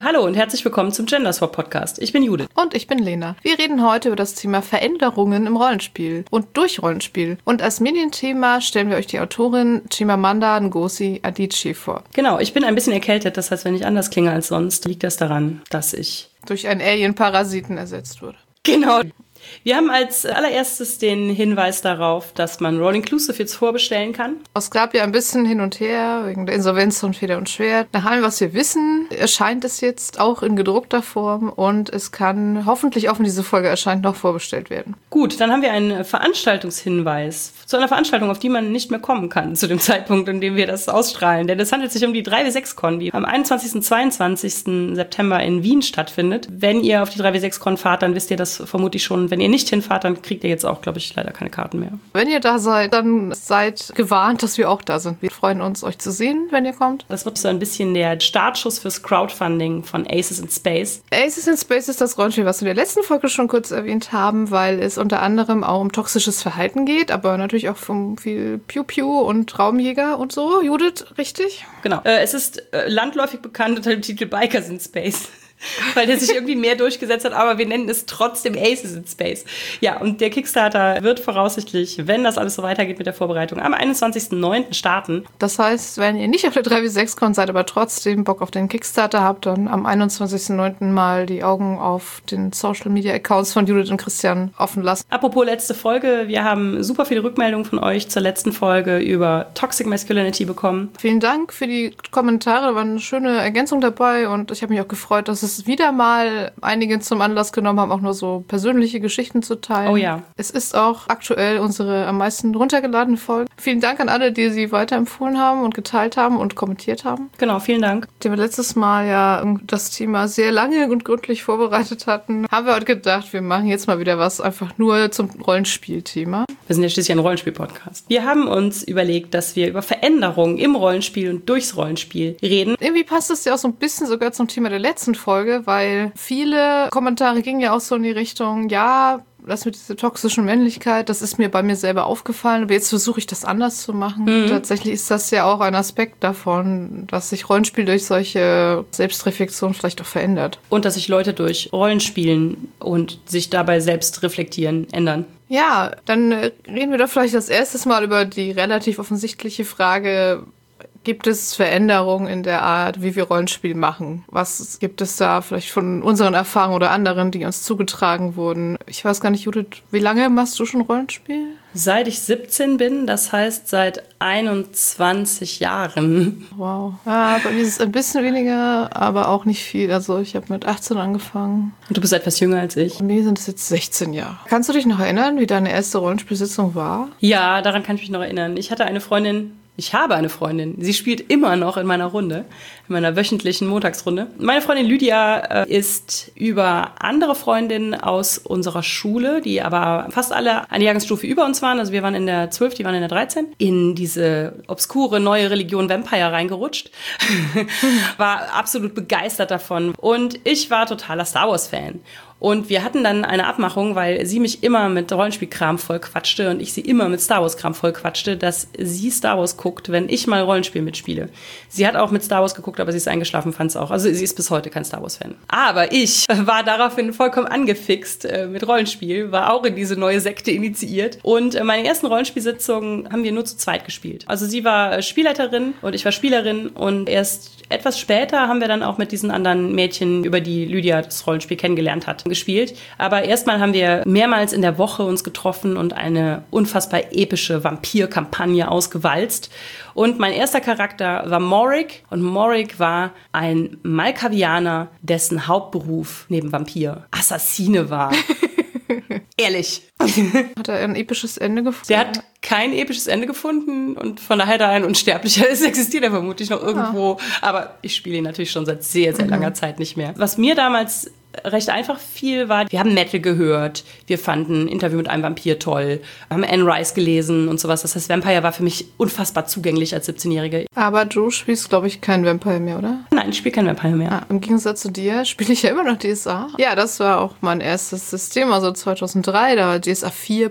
Hallo und herzlich willkommen zum Gender Swap Podcast. Ich bin Judith. Und ich bin Lena. Wir reden heute über das Thema Veränderungen im Rollenspiel und durch Rollenspiel. Und als Medienthema stellen wir euch die Autorin Chimamanda Ngozi Adichie vor. Genau, ich bin ein bisschen erkältet, das heißt, wenn ich anders klinge als sonst, liegt das daran, dass ich durch einen Alien-Parasiten ersetzt wurde. Genau. Wir haben als allererstes den Hinweis darauf, dass man Roll Inclusive jetzt vorbestellen kann. Es gab ja ein bisschen hin und her wegen der Insolvenz von Feder und Schwert. Nach allem, was wir wissen, erscheint es jetzt auch in gedruckter Form und es kann hoffentlich auch, wenn diese Folge erscheint, noch vorbestellt werden. Gut, dann haben wir einen Veranstaltungshinweis zu einer Veranstaltung, auf die man nicht mehr kommen kann zu dem Zeitpunkt, in dem wir das ausstrahlen. Denn es handelt sich um die 3W6Con, die am 21. und 22. September in Wien stattfindet. Wenn ihr auf die 3W6Con fahrt, dann wisst ihr das vermutlich schon. Wenn ihr nicht hinfahrt, dann kriegt ihr jetzt auch, glaube ich, leider keine Karten mehr. Wenn ihr da seid, dann seid gewarnt, dass wir auch da sind. Wir freuen uns, euch zu sehen, wenn ihr kommt. Das wird so ein bisschen der Startschuss fürs Crowdfunding von Aces in Space. Aces in Space ist das Rollenspiel, was wir in der letzten Folge schon kurz erwähnt haben, weil es unter anderem auch um toxisches Verhalten geht, aber natürlich auch um viel Piu-Piu und Raumjäger und so. Judith, richtig? Genau. Es ist landläufig bekannt unter dem Titel Bikers in Space. Weil der sich irgendwie mehr durchgesetzt hat, aber wir nennen es trotzdem Aces in Space. Ja, und der Kickstarter wird voraussichtlich, wenn das alles so weitergeht mit der Vorbereitung, am 21.09. starten. Das heißt, wenn ihr nicht auf der 3W6Con seid, aber trotzdem Bock auf den Kickstarter habt, dann am 21.09. mal die Augen auf den Social-Media-Accounts von Judith und Christian offen lassen. Apropos letzte Folge, wir haben super viele Rückmeldungen von euch zur letzten Folge über Toxic Masculinity bekommen. Vielen Dank für die Kommentare, da war eine schöne Ergänzung dabei und ich habe mich auch gefreut, dass es wieder mal einige zum Anlass genommen haben, auch nur so persönliche Geschichten zu teilen. Oh ja. Es ist auch aktuell unsere am meisten runtergeladene Folge. Vielen Dank an alle, die sie weiterempfohlen haben und geteilt haben und kommentiert haben. Genau, vielen Dank. Die wir letztes Mal ja das Thema sehr lange und gründlich vorbereitet hatten, haben wir heute gedacht, wir machen jetzt mal wieder was einfach nur zum Rollenspielthema. Wir sind ja schließlich ein Rollenspiel-Podcast. Wir haben uns überlegt, dass wir über Veränderungen im Rollenspiel und durchs Rollenspiel reden. Irgendwie passt es ja auch so ein bisschen sogar zum Thema der letzten Folge, weil viele Kommentare gingen ja auch so in die Richtung, ja, das mit dieser toxischen Männlichkeit, das ist mir bei mir selber aufgefallen, aber jetzt versuche ich das anders zu machen. Tatsächlich ist das ja auch ein Aspekt davon, dass sich Rollenspiel durch solche Selbstreflexion vielleicht auch verändert. Und dass sich Leute durch Rollenspielen und sich dabei selbst reflektieren ändern. Ja, dann reden wir doch vielleicht das erste Mal über die relativ offensichtliche Frage: Gibt es Veränderungen in der Art, wie wir Rollenspiel machen? Was gibt es da vielleicht von unseren Erfahrungen oder anderen, die uns zugetragen wurden? Ich weiß gar nicht, Judith, wie lange machst du schon Rollenspiel? Seit ich 17 bin, das heißt seit 21 Jahren. Wow. Ja, bei mir ist es ein bisschen weniger, aber auch nicht viel. Also ich habe mit 18 angefangen. Und du bist etwas jünger als ich. Bei mir sind es jetzt 16 Jahre. Kannst du dich noch erinnern, wie deine erste Rollenspielsitzung war? Ja, daran kann ich mich noch erinnern. Ich habe eine Freundin. Sie spielt immer noch in meiner Runde, in meiner wöchentlichen Montagsrunde. Meine Freundin Lydia ist über andere Freundinnen aus unserer Schule, die aber fast alle eine Jahrgangsstufe über uns waren, also wir waren in der 12, die waren in der 13, in diese obskure neue Religion Vampire reingerutscht. War absolut begeistert davon. Und ich war totaler Star Wars-Fan. Und wir hatten dann eine Abmachung, weil sie mich immer mit Rollenspielkram voll quatschte und ich sie immer mit Star Wars-Kram voll quatschte, dass sie Star Wars guckt, wenn ich mal Rollenspiel mitspiele. Sie hat auch mit Star Wars geguckt, aber sie ist eingeschlafen, fand es auch. Also sie ist bis heute kein Star Wars-Fan. Aber ich war daraufhin vollkommen angefixt mit Rollenspiel, war auch in diese neue Sekte initiiert. Und meine ersten Rollenspielsitzungen haben wir nur zu zweit gespielt. Also sie war Spielleiterin und ich war Spielerin und erst etwas später haben wir dann auch mit diesen anderen Mädchen, über die Lydia das Rollenspiel kennengelernt hat, gespielt. Aber erstmal haben wir mehrmals in der Woche uns getroffen und eine unfassbar epische Vampir-Kampagne ausgewalzt. Und mein erster Charakter war Morik. Und Morik war ein Malkavianer, dessen Hauptberuf neben Vampir Assassine war. Ehrlich. Hat er ein episches Ende gefunden? Der hat kein episches Ende gefunden und von daher da ein Unsterblicher ist, existiert er vermutlich noch irgendwo. Aber ich spiele ihn natürlich schon seit sehr, sehr langer Zeit nicht mehr. Was mir damals recht einfach viel war, wir haben Metal gehört, wir fanden Interview mit einem Vampir toll, haben Anne Rice gelesen und sowas. Das heißt, Vampire war für mich unfassbar zugänglich als 17-Jährige. Aber du spielst, glaube ich, kein Vampire mehr, oder? Nein, ich spiele kein Vampire mehr. Im Gegensatz zu dir spiele ich ja immer noch DSA. Ja, das war auch mein erstes System, also 2003, da war DSA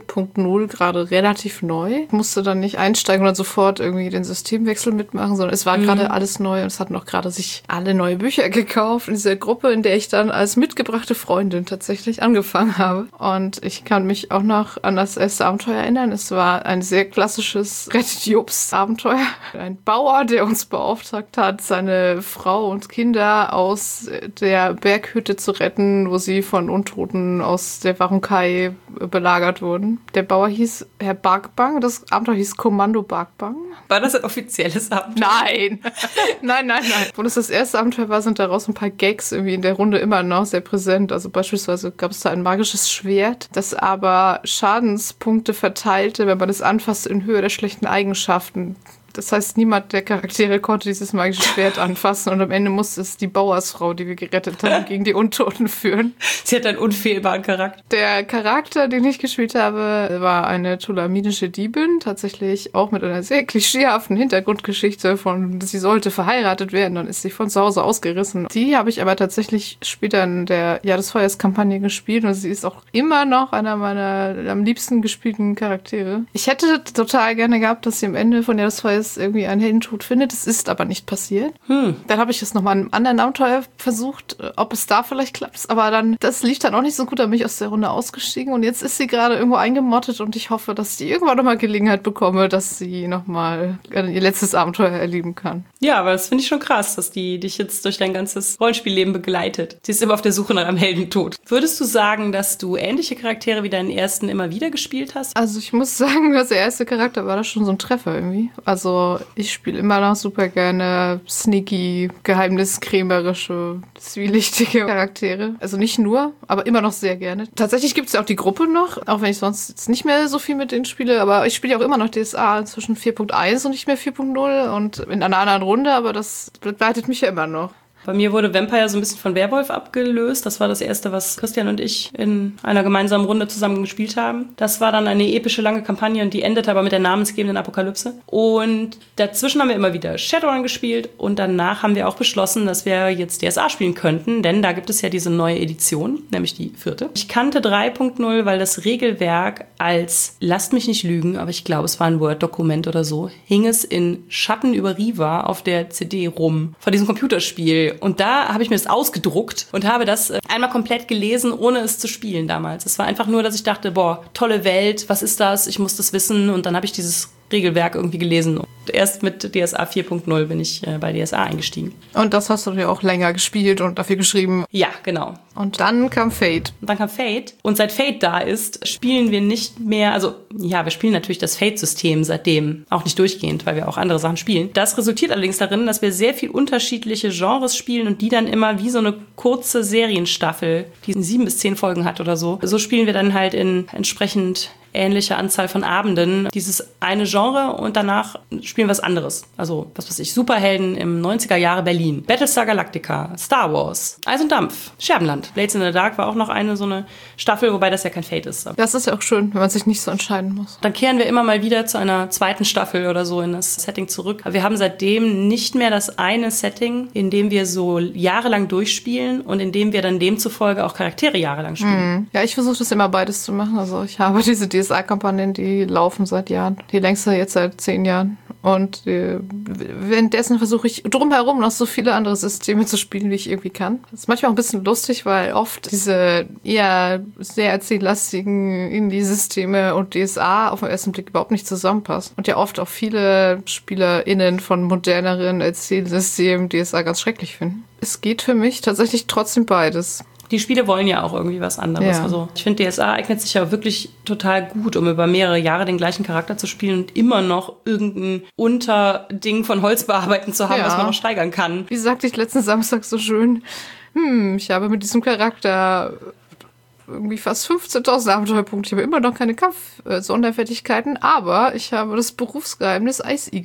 4.0 gerade relativ neu. Ich musste dann nicht einsteigen und sofort irgendwie den Systemwechsel mitmachen, sondern es war gerade alles neu und es hatten auch gerade sich alle neue Bücher gekauft in dieser Gruppe, in der ich dann als mitgebrachte Freundin tatsächlich angefangen habe. Und ich kann mich auch noch an das erste Abenteuer erinnern. Es war ein sehr klassisches Rettet-Jobs-Abenteuer. Ein Bauer, der uns beauftragt hat, seine Frau und Kinder aus der Berghütte zu retten, wo sie von Untoten aus der Warunkai belagert wurden. Der Bauer hieß Herr Barkbang, das Abenteuer hieß Kommando Barkbang. War das ein offizielles Abenteuer? Nein! Nein. Obwohl es das erste Abenteuer war, sind daraus ein paar Gags irgendwie in der Runde immer noch sehr präsent. Also beispielsweise gab es da ein magisches Schwert, das aber Schadenspunkte verteilte, wenn man es anfasste in Höhe der schlechten Eigenschaften. Das heißt, niemand der Charaktere konnte dieses magische Schwert anfassen und am Ende musste es die Bauersfrau, die wir gerettet haben, gegen die Untoten führen. Sie hat einen unfehlbaren Charakter. Der Charakter, den ich gespielt habe, war eine tulaminische Diebin, tatsächlich auch mit einer sehr klischeehaften Hintergrundgeschichte von, sie sollte verheiratet werden, dann ist sie von zu Hause ausgerissen. Die habe ich aber tatsächlich später in der Jahr des Feuers-Kampagne gespielt und sie ist auch immer noch einer meiner am liebsten gespielten Charaktere. Ich hätte total gerne gehabt, dass sie am Ende von Jahr des Feuers irgendwie einen Heldentod findet. Das ist aber nicht passiert. Dann habe ich es nochmal in einem anderen Abenteuer versucht, ob es da vielleicht klappt. Aber dann, das lief dann auch nicht so gut, da bin ich aus der Runde ausgestiegen und jetzt ist sie gerade irgendwo eingemottet und ich hoffe, dass ich irgendwann nochmal Gelegenheit bekomme, dass sie nochmal ihr letztes Abenteuer erleben kann. Ja, aber das finde ich schon krass, dass die dich jetzt durch dein ganzes Rollenspielleben begleitet. Sie ist immer auf der Suche nach einem Heldentod. Würdest du sagen, dass du ähnliche Charaktere wie deinen ersten immer wieder gespielt hast? Also ich muss sagen, dass der erste Charakter war da schon so ein Treffer irgendwie. Also ich spiele immer noch super gerne sneaky, geheimniskrämerische, zwielichtige Charaktere. Also nicht nur, aber immer noch sehr gerne. Tatsächlich gibt es ja auch die Gruppe noch, auch wenn ich sonst jetzt nicht mehr so viel mit denen spiele. Aber ich spiele ja auch immer noch DSA inzwischen 4.1 und nicht mehr 4.0 und in einer anderen Runde, aber das begleitet mich ja immer noch. Bei mir wurde Vampire so ein bisschen von Werwolf abgelöst. Das war das erste, was Christian und ich in einer gemeinsamen Runde zusammen gespielt haben. Das war dann eine epische, lange Kampagne und die endete aber mit der namensgebenden Apokalypse. Und dazwischen haben wir immer wieder Shadowrun gespielt und danach haben wir auch beschlossen, dass wir jetzt DSA spielen könnten, denn da gibt es ja diese neue Edition, nämlich die 4. Ich kannte 3.0, weil das Regelwerk als, lasst mich nicht lügen, aber ich glaube, es war ein Word-Dokument oder so, hing es in Schatten über Riva auf der CD rum von diesem Computerspiel. Und da habe ich mir das ausgedruckt und habe das einmal komplett gelesen, ohne es zu spielen damals. Es war einfach nur, dass ich dachte, boah, tolle Welt, was ist das? Ich muss das wissen. Und dann habe ich dieses Regelwerk irgendwie gelesen. Und erst mit DSA 4.0 bin ich bei DSA eingestiegen. Und das hast du ja auch länger gespielt und dafür geschrieben. Ja, genau. Und dann kam Fate. Und seit Fate da ist, spielen wir nicht mehr, also ja, wir spielen natürlich das Fate-System seitdem, auch nicht durchgehend, weil wir auch andere Sachen spielen. Das resultiert allerdings darin, dass wir sehr viel unterschiedliche Genres spielen und die dann immer wie so eine kurze Serienstaffel, die 7 bis 10 Folgen hat oder so. So spielen wir dann halt in entsprechend ähnliche Anzahl von Abenden dieses eine Genre und danach spielen wir was anderes. Also, was weiß ich, Superhelden im 90er Jahre Berlin, Battlestar Galactica, Star Wars, Eis und Dampf, Scherbenland. Blades in the Dark war auch noch so eine Staffel, wobei das ja kein Fate ist. Das ist ja auch schön, wenn man sich nicht so entscheiden muss. Dann kehren wir immer mal wieder zu einer zweiten Staffel oder so in das Setting zurück. Aber wir haben seitdem nicht mehr das eine Setting, in dem wir so jahrelang durchspielen und in dem wir dann demzufolge auch Charaktere jahrelang spielen. Ja, ich versuche das immer beides zu machen. Also ich habe diese DSA-Kampagnen, die laufen seit Jahren. Die längste jetzt seit 10 Jahren. Und währenddessen versuche ich drumherum noch so viele andere Systeme zu spielen, wie ich irgendwie kann. Das ist manchmal auch ein bisschen lustig, weil oft diese eher sehr erzähllastigen Indie-Systeme und DSA auf den ersten Blick überhaupt nicht zusammenpassen. Und ja oft auch viele SpielerInnen von moderneren Erzählsystemen DSA ganz schrecklich finden. Es geht für mich tatsächlich trotzdem beides. Die Spiele wollen ja auch irgendwie was anderes. Ja. Also ich finde, DSA eignet sich ja wirklich total gut, um über mehrere Jahre den gleichen Charakter zu spielen und immer noch irgendein Unterding von Holz bearbeiten zu haben, was man noch steigern kann. Wie sagte ich letzten Samstag so schön, ich habe mit diesem Charakter irgendwie fast 15.000 Abenteuerpunkte. Ich habe immer noch keine Kampf-Sonderfertigkeiten, aber ich habe das Berufsgeheimnis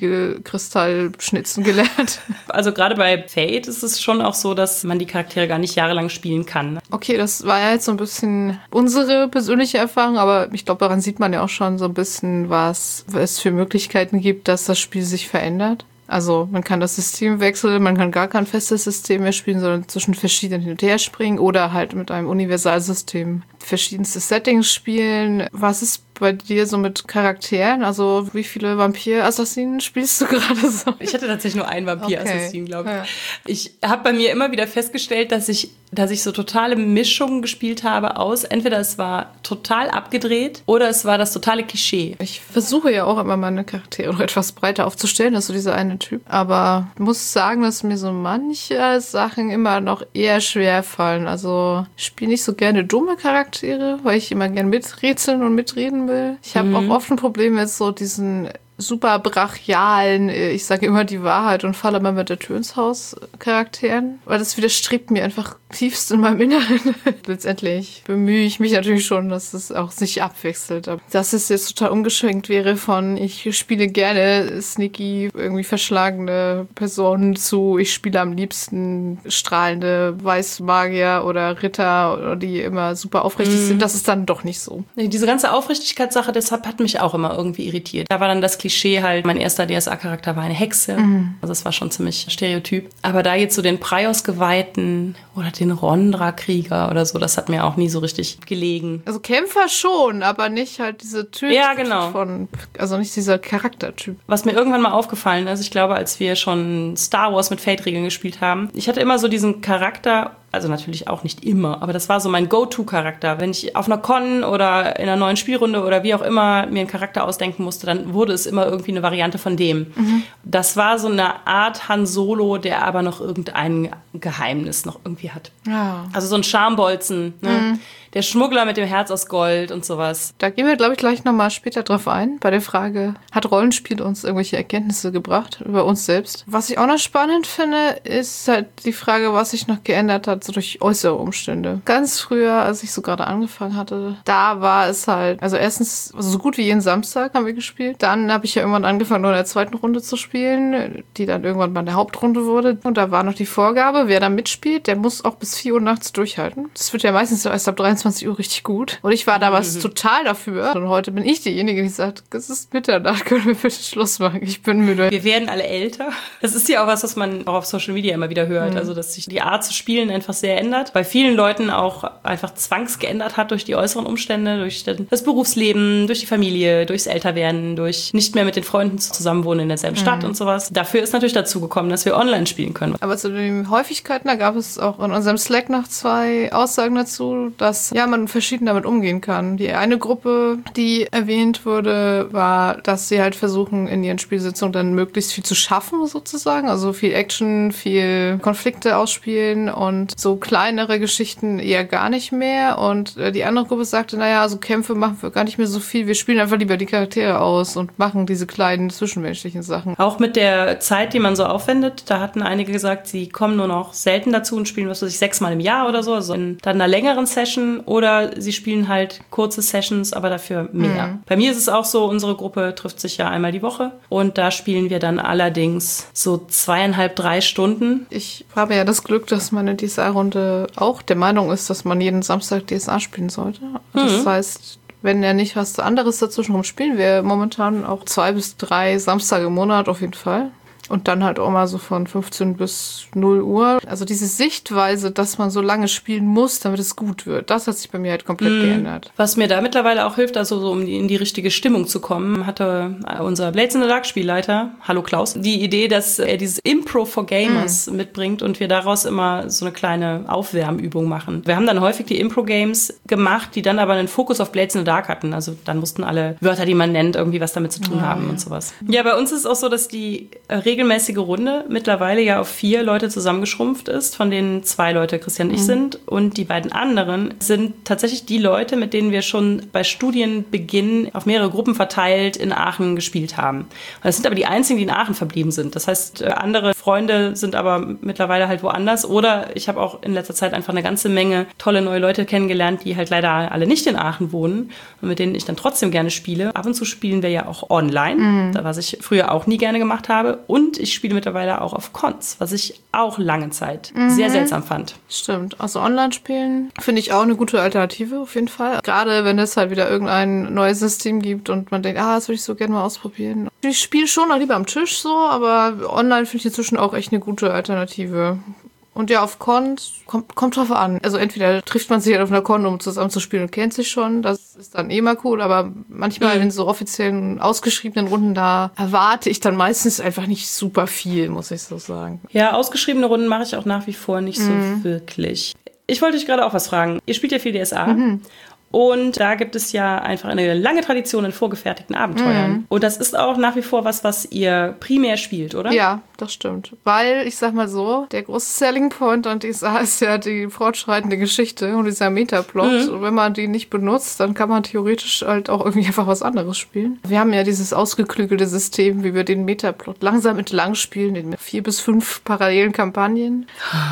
Eisigel-Kristallschnitzen gelernt. Also gerade bei Fate ist es schon auch so, dass man die Charaktere gar nicht jahrelang spielen kann. Okay, das war ja jetzt so ein bisschen unsere persönliche Erfahrung, aber ich glaube, daran sieht man ja auch schon so ein bisschen, was es für Möglichkeiten gibt, dass das Spiel sich verändert. Also man kann das System wechseln, man kann gar kein festes System mehr spielen, sondern zwischen verschiedenen hin und her springen oder halt mit einem Universalsystem verschiedenste Settings spielen. Was ist bei dir so mit Charakteren? Also wie viele Vampir-Assassinen spielst du gerade so? Ich hatte tatsächlich nur einen Vampir-Assassin, glaube ich. Ja. Ich habe bei mir immer wieder festgestellt, dass ich so totale Mischungen gespielt habe aus, entweder es war total abgedreht oder es war das totale Klischee. Ich versuche ja auch immer meine Charaktere noch etwas breiter aufzustellen, das ist so dieser eine Typ. Aber ich muss sagen, dass mir so manche Sachen immer noch eher schwer fallen. Also ich spiele nicht so gerne dumme Charaktere, weil ich immer gerne miträtseln und mitreden will. Ich habe auch oft ein Problem mit so diesen super brachialen, ich sage immer die Wahrheit und falle mal mit der Tür ins Haus Charakteren, weil das widerstrebt mir einfach tiefst in meinem Inneren. Letztendlich bemühe ich mich natürlich schon, dass es auch sich abwechselt. Aber dass es jetzt total umgeschwenkt wäre von ich spiele gerne sneaky, irgendwie verschlagene Personen zu ich spiele am liebsten strahlende Weißmagier oder Ritter, die immer super aufrichtig sind, das ist dann doch nicht so. Nee, diese ganze Aufrichtigkeitssache, deshalb hat mich auch immer irgendwie irritiert. Da war dann das Klischee halt, mein erster DSA-Charakter war eine Hexe. Also das war schon ziemlich stereotyp. Aber da jetzt so den Praios-Geweihten oder den Rondra-Krieger oder so, das hat mir auch nie so richtig gelegen. Also Kämpfer schon, aber nicht halt diese Typ von, also nicht dieser Charaktertyp. Was mir irgendwann mal aufgefallen ist, ich glaube, als wir schon Star Wars mit Fate-Regeln gespielt haben, ich hatte immer so diesen Charakter, also natürlich auch nicht immer, aber das war so mein Go-To-Charakter. Wenn ich auf einer Con oder in einer neuen Spielrunde oder wie auch immer mir einen Charakter ausdenken musste, dann wurde es immer irgendwie eine Variante von dem. Das war so eine Art Han Solo, der aber noch irgendein Geheimnis noch irgendwie hat. Ja. Also so ein Schambolzen, ne? Der Schmuggler mit dem Herz aus Gold und sowas. Da gehen wir, glaube ich, gleich nochmal später drauf ein, bei der Frage, hat Rollenspiel uns irgendwelche Erkenntnisse gebracht über uns selbst? Was ich auch noch spannend finde, ist halt die Frage, was sich noch geändert hat, so durch äußere Umstände. Ganz früher, als ich so gerade angefangen hatte, da war es halt, also erstens, also so gut wie jeden Samstag haben wir gespielt. Dann habe ich ja irgendwann angefangen, nur in der zweiten Runde zu spielen, die dann irgendwann mal eine Hauptrunde wurde. Und da war noch die Vorgabe, wer da mitspielt, der muss auch bis 4 Uhr nachts durchhalten. Das wird ja meistens erst ab 23 Uhr richtig gut. Und ich war damals total dafür. Und heute bin ich diejenige, die sagt, es ist Mitternacht, können wir bitte Schluss machen? Ich bin müde. Wir werden alle älter. Das ist ja auch was man auch auf Social Media immer wieder hört. Also, dass sich die Art zu spielen einfach sehr ändert. Bei vielen Leuten auch einfach zwangsgeändert hat durch die äußeren Umstände, durch das Berufsleben, durch die Familie, durchs Älterwerden, durch nicht mehr mit den Freunden zusammenwohnen in derselben Stadt und sowas. Dafür ist natürlich dazu gekommen, dass wir online spielen können. Aber zu den Häufigkeiten, da gab es auch in unserem Slack noch 2 Aussagen dazu, dass ja man verschieden damit umgehen kann. Die eine Gruppe, die erwähnt wurde, war, dass sie halt versuchen, in ihren Spielsitzungen dann möglichst viel zu schaffen, sozusagen. Also viel Action, viel Konflikte ausspielen und so kleinere Geschichten eher gar nicht mehr. Und die andere Gruppe sagte, naja, also Kämpfe machen wir gar nicht mehr so viel. Wir spielen einfach lieber die Charaktere aus und machen diese kleinen zwischenmenschlichen Sachen. Auch mit der Zeit, die man so aufwendet, da hatten einige gesagt, sie kommen nur noch selten dazu und spielen, was weiß ich, 6-mal im Jahr oder so, also in dann einer längeren Session, oder sie spielen halt kurze Sessions, aber dafür mehr. Bei mir ist es auch so, unsere Gruppe trifft sich ja einmal die Woche und da spielen wir dann allerdings so 2,5-3 Stunden. Ich habe ja das Glück, dass meine DSA-Runde auch der Meinung ist, dass man jeden Samstag DSA spielen sollte. Das heißt, wenn ja nicht was anderes dazwischen rum, spielen wir momentan auch 2 bis 3 Samstage im Monat auf jeden Fall. Und dann halt auch mal so von 15 bis 0 Uhr. Also diese Sichtweise, dass man so lange spielen muss, damit es gut wird, das hat sich bei mir halt komplett geändert. Was mir da mittlerweile auch hilft, also so um in die richtige Stimmung zu kommen, hatte unser Blades in the Dark Spielleiter, hallo Klaus, die Idee, dass er dieses Impro for Gamers mitbringt und wir daraus immer so eine kleine Aufwärmübung machen. Wir haben dann häufig die Impro-Games gemacht, die dann aber einen Fokus auf Blades in the Dark hatten. Also dann mussten alle Wörter, die man nennt, irgendwie was damit zu tun haben und sowas. Ja, bei uns ist es auch so, dass die regelmäßige Runde mittlerweile ja auf 4 Leute zusammengeschrumpft ist, von denen 2 Leute Christian und ich sind. Und die beiden anderen sind tatsächlich die Leute, mit denen wir schon bei Studienbeginn auf mehrere Gruppen verteilt in Aachen gespielt haben. Und das sind aber die einzigen, die in Aachen verblieben sind. Das heißt, andere Freunde sind aber mittlerweile halt woanders. Oder ich habe auch in letzter Zeit einfach eine ganze Menge tolle neue Leute kennengelernt, die halt leider alle nicht in Aachen wohnen und mit denen ich dann trotzdem gerne spiele. Ab und zu spielen wir ja auch online, was ich früher auch nie gerne gemacht habe. Und ich spiele mittlerweile auch auf Cons, was ich auch lange Zeit sehr seltsam fand. Stimmt. Also Online-Spielen finde ich auch eine gute Alternative auf jeden Fall. Gerade wenn es halt wieder irgendein neues System gibt und man denkt, das würde ich so gerne mal ausprobieren. Ich spiele schon noch lieber am Tisch so, aber online finde ich inzwischen auch echt eine gute Alternative. Und ja, auf Cons kommt drauf an. Also entweder trifft man sich halt auf einer Con, um zusammen zu spielen und kennt sich schon. Das ist dann mal cool. Aber manchmal in so offiziellen, ausgeschriebenen Runden, da erwarte ich dann meistens einfach nicht super viel, muss ich so sagen. Ja, ausgeschriebene Runden mache ich auch nach wie vor nicht so wirklich. Ich wollte euch gerade auch was fragen. Ihr spielt ja viel DSA. Und da gibt es ja einfach eine lange Tradition in vorgefertigten Abenteuern. Und das ist auch nach wie vor was ihr primär spielt, oder? Ja, das stimmt. Weil, ich sag mal so, der große Selling Point an DSA ist ja die fortschreitende Geschichte und dieser Metaplot. Und wenn man die nicht benutzt, dann kann man theoretisch halt auch irgendwie einfach was anderes spielen. Wir haben ja dieses ausgeklügelte System, wie wir den Metaplot langsam entlang spielen, in 4 bis 5 parallelen Kampagnen.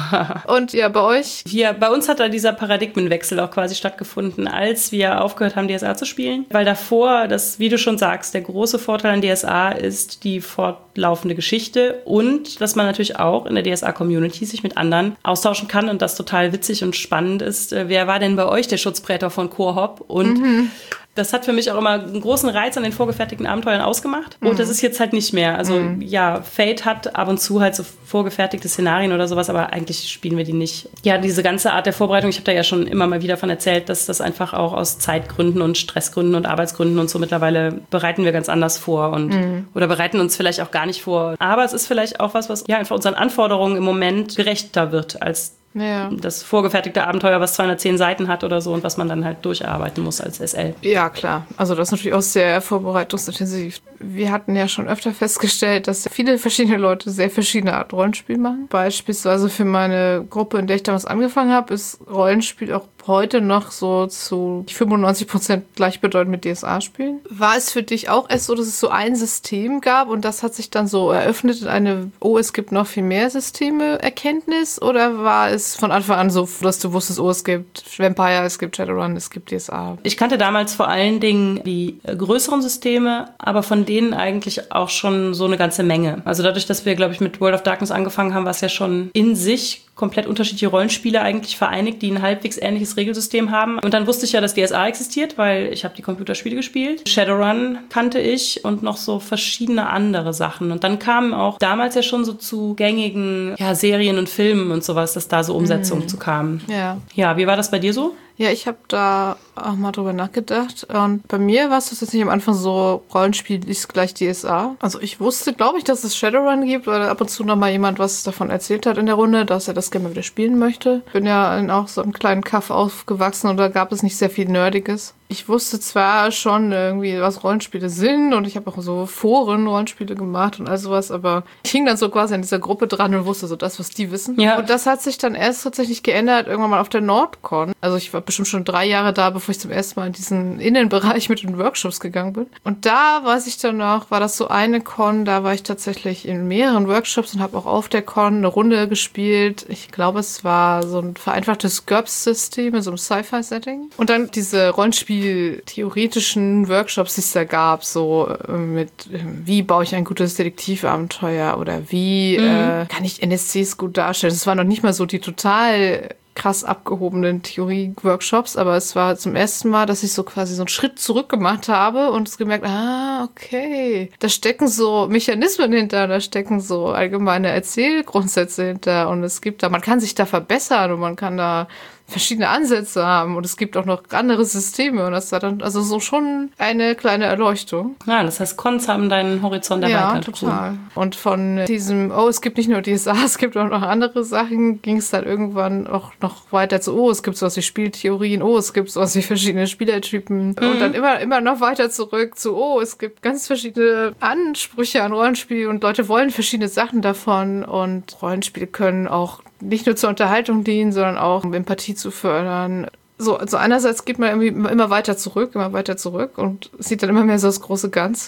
Und ja, bei euch? Hier, bei uns hat da dieser Paradigmenwechsel auch quasi stattgefunden, als wir aufgehört haben, DSA zu spielen. Weil davor, wie du schon sagst, der große Vorteil an DSA ist die fortlaufende Geschichte und dass man natürlich auch in der DSA-Community sich mit anderen austauschen kann und das total witzig und spannend ist. Wer war denn bei euch der Schutzprätor von Chorhop? Und das hat für mich auch immer einen großen Reiz an den vorgefertigten Abenteuern ausgemacht. Und das ist jetzt halt nicht mehr. Also ja, Fate hat ab und zu halt so vorgefertigte Szenarien oder sowas, aber eigentlich spielen wir die nicht. Ja, diese ganze Art der Vorbereitung, ich habe da ja schon immer mal wieder von erzählt, dass das einfach auch aus Zeitgründen und Stressgründen und Arbeitsgründen und so mittlerweile bereiten wir ganz anders vor und oder bereiten uns vielleicht auch gar nicht vor. Aber es ist vielleicht auch was ja einfach unseren Anforderungen im Moment gerechter wird als das vorgefertigte Abenteuer, was 210 Seiten hat oder so und was man dann halt durcharbeiten muss als SL. Ja, klar. Also das ist natürlich auch sehr vorbereitungsintensiv. Wir hatten ja schon öfter festgestellt, dass viele verschiedene Leute sehr verschiedene Art Rollenspiel machen. Beispielsweise für meine Gruppe, in der ich damals angefangen habe, ist Rollenspiel auch heute noch so zu 95% gleichbedeutend mit DSA-Spielen. War es für dich auch erst so, dass es so ein System gab und das hat sich dann so eröffnet in eine, es gibt noch viel mehr Systeme Erkenntnis, oder war es von Anfang an so, dass du wusstest, es gibt Vampire, es gibt Shadowrun, es gibt DSA? Ich kannte damals vor allen Dingen die größeren Systeme, aber von denen eigentlich auch schon so eine ganze Menge. Also dadurch, dass wir, glaube ich, mit World of Darkness angefangen haben, war es ja schon in sich komplett unterschiedliche Rollenspiele eigentlich vereinigt, die ein halbwegs ähnliches Regelsystem haben. Und dann wusste ich ja, dass DSA existiert, weil ich habe die Computerspiele gespielt. Shadowrun kannte ich und noch so verschiedene andere Sachen. Und dann kamen auch damals ja schon so zu gängigen Serien und Filmen und sowas, dass da so Umsetzungen zu kamen. Ja, wie war das bei dir so? Ja, ich habe da auch mal drüber nachgedacht. Und bei mir war es tatsächlich am Anfang so, Rollenspiel ist gleich DSA. Also ich wusste, glaube ich, dass es Shadowrun gibt, weil ab und zu noch mal jemand was davon erzählt hat in der Runde, dass er das gerne mal wieder spielen möchte. Bin ja in auch so einem kleinen Kaff aufgewachsen und da gab es nicht sehr viel Nerdiges. Ich wusste zwar schon irgendwie, was Rollenspiele sind und ich habe auch so Foren Rollenspiele gemacht und all sowas, aber ich hing dann so quasi an dieser Gruppe dran und wusste so das, was die wissen. Ja. Und das hat sich dann erst tatsächlich geändert, irgendwann mal auf der Nordcon. Also ich war bestimmt schon 3 Jahre da, bevor ich zum ersten Mal in diesen Innenbereich mit den Workshops gegangen bin. Und da weiß ich dann noch, war das so eine Con, da war ich tatsächlich in mehreren Workshops und habe auch auf der Con eine Runde gespielt. Ich glaube, es war so ein vereinfachtes GURPS-System in so einem Sci-Fi-Setting. Und dann diese Rollenspiel-theoretischen Workshops, die es da gab, so mit wie baue ich ein gutes Detektivabenteuer oder wie kann ich NSCs gut darstellen. Es waren noch nicht mal so die total krass abgehobenen Theorie-Workshops, aber es war zum ersten Mal, dass ich so quasi so einen Schritt zurück gemacht habe und es gemerkt, okay, da stecken so Mechanismen hinter, da stecken so allgemeine Erzählgrundsätze hinter und es gibt da, man kann sich da verbessern und man kann da verschiedene Ansätze haben und es gibt auch noch andere Systeme und das war dann also so schon eine kleine Erleuchtung. Ja, das heißt, Cons haben deinen Horizont erweitert. Ja, total. Cool. Und von diesem, es gibt nicht nur DSA, es gibt auch noch andere Sachen, ging es dann irgendwann auch noch weiter zu, es gibt sowas wie Spieltheorien, es gibt sowas wie verschiedene Spielertypen und dann immer noch weiter zurück zu, es gibt ganz verschiedene Ansprüche an Rollenspiel und Leute wollen verschiedene Sachen davon und Rollenspiele können auch nicht nur zur Unterhaltung dienen, sondern auch um Empathie zu fördern. So, also einerseits geht man irgendwie immer weiter zurück und sieht dann immer mehr so das große Ganze.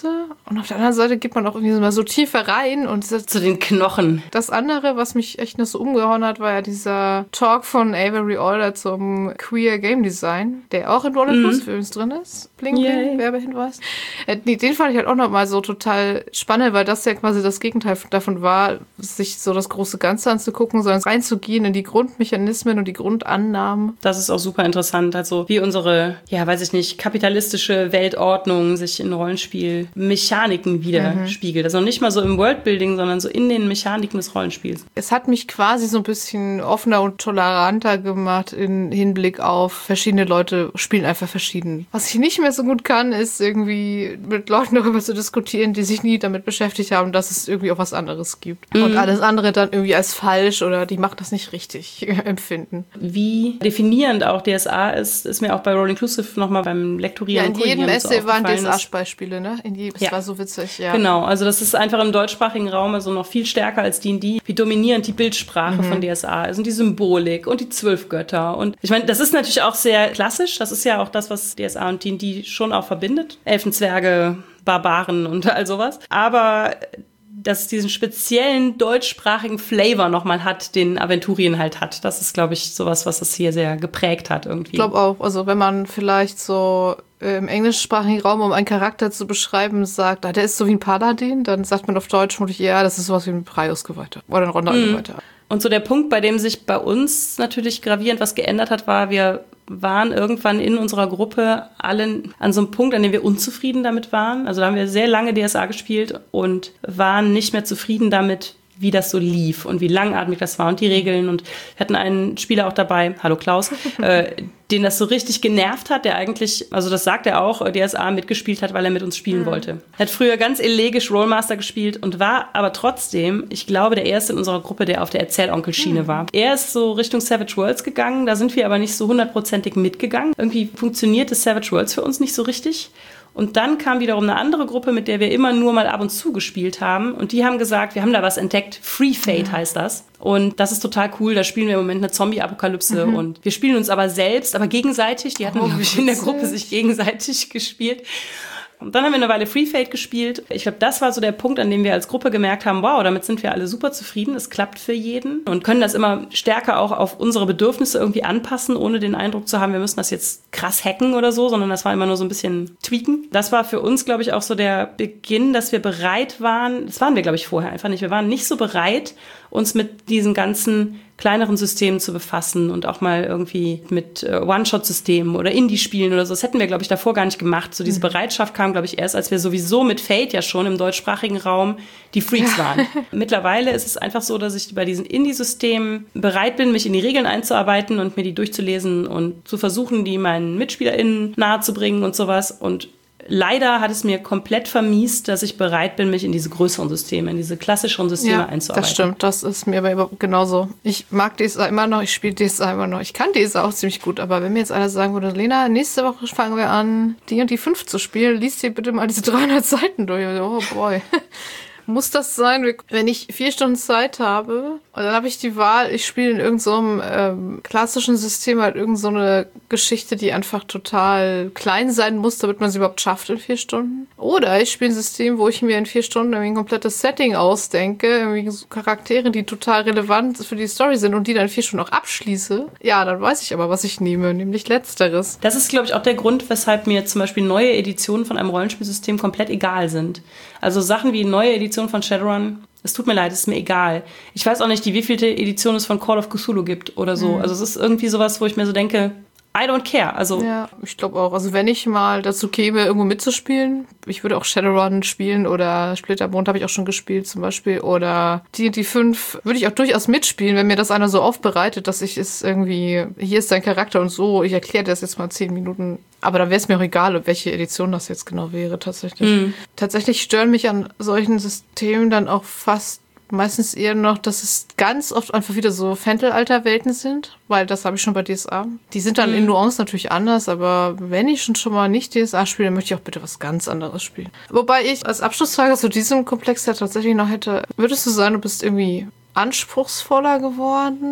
Und auf der anderen Seite geht man auch irgendwie so tiefer rein und zu den Knochen. Das andere, was mich echt noch so umgehauen hat, war ja dieser Talk von Avery Alder zum Queer Game Design, der auch in Roland Plus Films drin ist. Bling, bling, Werbehinweis. Den fand ich halt auch nochmal so total spannend, weil das ja quasi das Gegenteil davon war, sich so das große Ganze anzugucken, sondern reinzugehen in die Grundmechanismen und die Grundannahmen. Das ist auch super interessant. Also wie unsere, weiß ich nicht, kapitalistische Weltordnung sich in Rollenspiel-Mechaniken widerspiegelt. Also nicht mal so im Worldbuilding, sondern so in den Mechaniken des Rollenspiels. Es hat mich quasi so ein bisschen offener und toleranter gemacht in Hinblick auf verschiedene Leute spielen einfach verschieden. Was ich nicht mehr so gut kann, ist irgendwie mit Leuten darüber zu diskutieren, die sich nie damit beschäftigt haben, dass es irgendwie auch was anderes gibt. Und alles andere dann irgendwie als falsch oder die macht das nicht richtig empfinden. Wie definierend auch DSA ist mir auch bei Roll Inclusive nochmal beim Lektorieren. Ja, in jedem Essay waren DSA-Beispiele, ne? Das war so witzig, ja. Genau, also das ist einfach im deutschsprachigen Raum also noch viel stärker als D&D, wie dominierend die Bildsprache von DSA ist und die Symbolik und die 12 Götter. Und ich meine, das ist natürlich auch sehr klassisch, das ist ja auch das, was DSA und D&D schon auch verbindet. Elfen, Zwerge, Barbaren und all sowas. Aber dass es diesen speziellen deutschsprachigen Flavor nochmal hat, den Aventurien halt hat. Das ist, glaube ich, sowas, was es hier sehr geprägt hat irgendwie. Ich glaube auch, also wenn man vielleicht so im englischsprachigen Raum, um einen Charakter zu beschreiben, sagt, der ist so wie ein Paladin, dann sagt man auf Deutsch vermutlich, ja, das ist sowas wie ein Prius-Geweihter oder ein Ronda-Geweihter. Und so der Punkt, bei dem sich bei uns natürlich gravierend was geändert hat, war, wir waren irgendwann in unserer Gruppe alle an so einem Punkt, an dem wir unzufrieden damit waren. Also da haben wir sehr lange DSA gespielt und waren nicht mehr zufrieden damit, wie das so lief und wie langatmig das war und die Regeln. Und wir hatten einen Spieler auch dabei, hallo Klaus, den das so richtig genervt hat, der eigentlich, also das sagt er auch, DSA mitgespielt hat, weil er mit uns spielen wollte. Er hat früher ganz elegisch Rollmaster gespielt und war aber trotzdem, ich glaube, der Erste in unserer Gruppe, der auf der Erzählonkel-Schiene war. Er ist so Richtung Savage Worlds gegangen, da sind wir aber nicht so 100%ig mitgegangen. Irgendwie funktionierte Savage Worlds für uns nicht so richtig. Und dann kam wiederum eine andere Gruppe, mit der wir immer nur mal ab und zu gespielt haben. Und die haben gesagt, wir haben da was entdeckt. Free Fate heißt das. Und das ist total cool. Da spielen wir im Moment eine Zombie-Apokalypse. Und wir spielen uns aber selbst, aber gegenseitig. Die hatten nämlich in der Gruppe sich gegenseitig gespielt. Und dann haben wir eine Weile Free Fate gespielt. Ich glaube, das war so der Punkt, an dem wir als Gruppe gemerkt haben, wow, damit sind wir alle super zufrieden. Es klappt für jeden und können das immer stärker auch auf unsere Bedürfnisse irgendwie anpassen, ohne den Eindruck zu haben, wir müssen das jetzt krass hacken oder so, sondern das war immer nur so ein bisschen tweaken. Das war für uns, glaube ich, auch so der Beginn, dass wir bereit waren, das waren wir, glaube ich, vorher einfach nicht, wir waren nicht so bereit, uns mit diesen ganzen kleineren Systemen zu befassen und auch mal irgendwie mit One-Shot-Systemen oder Indie-Spielen oder so. Das hätten wir, glaube ich, davor gar nicht gemacht. So diese Bereitschaft kam, glaube ich, erst, als wir sowieso mit Fate ja schon im deutschsprachigen Raum die Freaks waren. Mittlerweile ist es einfach so, dass ich bei diesen Indie-Systemen bereit bin, mich in die Regeln einzuarbeiten und mir die durchzulesen und zu versuchen, die meinen MitspielerInnen nahezubringen und sowas. Und leider hat es mir komplett vermiest, dass ich bereit bin, mich in diese größeren Systeme, in diese klassischeren Systeme einzuarbeiten. Das stimmt, das ist mir aber genauso. Ich mag DSA immer noch, ich spiele DSA immer noch. Ich kann DSA auch ziemlich gut, aber wenn mir jetzt einer sagen würde, Lena, nächste Woche fangen wir an, die und die 5 zu spielen, liest dir bitte mal diese 300 Seiten durch. Oh boy. Muss das sein, wenn ich 4 Stunden Zeit habe und dann habe ich die Wahl, ich spiele in irgendeinem klassischen System halt irgendeine Geschichte, die einfach total klein sein muss, damit man sie überhaupt schafft in 4 Stunden. Oder ich spiele ein System, wo ich mir in 4 Stunden irgendwie ein komplettes Setting ausdenke, irgendwie so Charaktere, die total relevant für die Story sind und die dann in 4 Stunden auch abschließe. Ja, dann weiß ich aber, was ich nehme, nämlich Letzteres. Das ist, glaube ich, auch der Grund, weshalb mir zum Beispiel neue Editionen von einem Rollenspielsystem komplett egal sind. Also Sachen wie neue Edition von Shadowrun, es tut mir leid, es ist mir egal. Ich weiß auch nicht, wie vielte Edition es von Call of Cthulhu gibt oder so. Also es ist irgendwie sowas, wo ich mir so denke, I don't care. Also ja, ich glaube auch. Also wenn ich mal dazu käme, irgendwo mitzuspielen, ich würde auch Shadowrun spielen oder Splittermond habe ich auch schon gespielt zum Beispiel oder D&D 5 würde ich auch durchaus mitspielen, wenn mir das einer so aufbereitet, dass ich es irgendwie, hier ist dein Charakter und so, ich erkläre das jetzt mal 10 Minuten. Aber dann wäre es mir auch egal, welche Edition das jetzt genau wäre tatsächlich. Tatsächlich stören mich an solchen Systemen dann auch fast meistens eher noch, dass es ganz oft einfach wieder so Fantasy-Welten sind, weil das habe ich schon bei DSA. Die sind dann in Nuance natürlich anders, aber wenn ich schon mal nicht DSA spiele, dann möchte ich auch bitte was ganz anderes spielen. Wobei ich als Abschlussfrage zu diesem Komplex ja tatsächlich noch hätte, würdest du sagen, du bist irgendwie anspruchsvoller geworden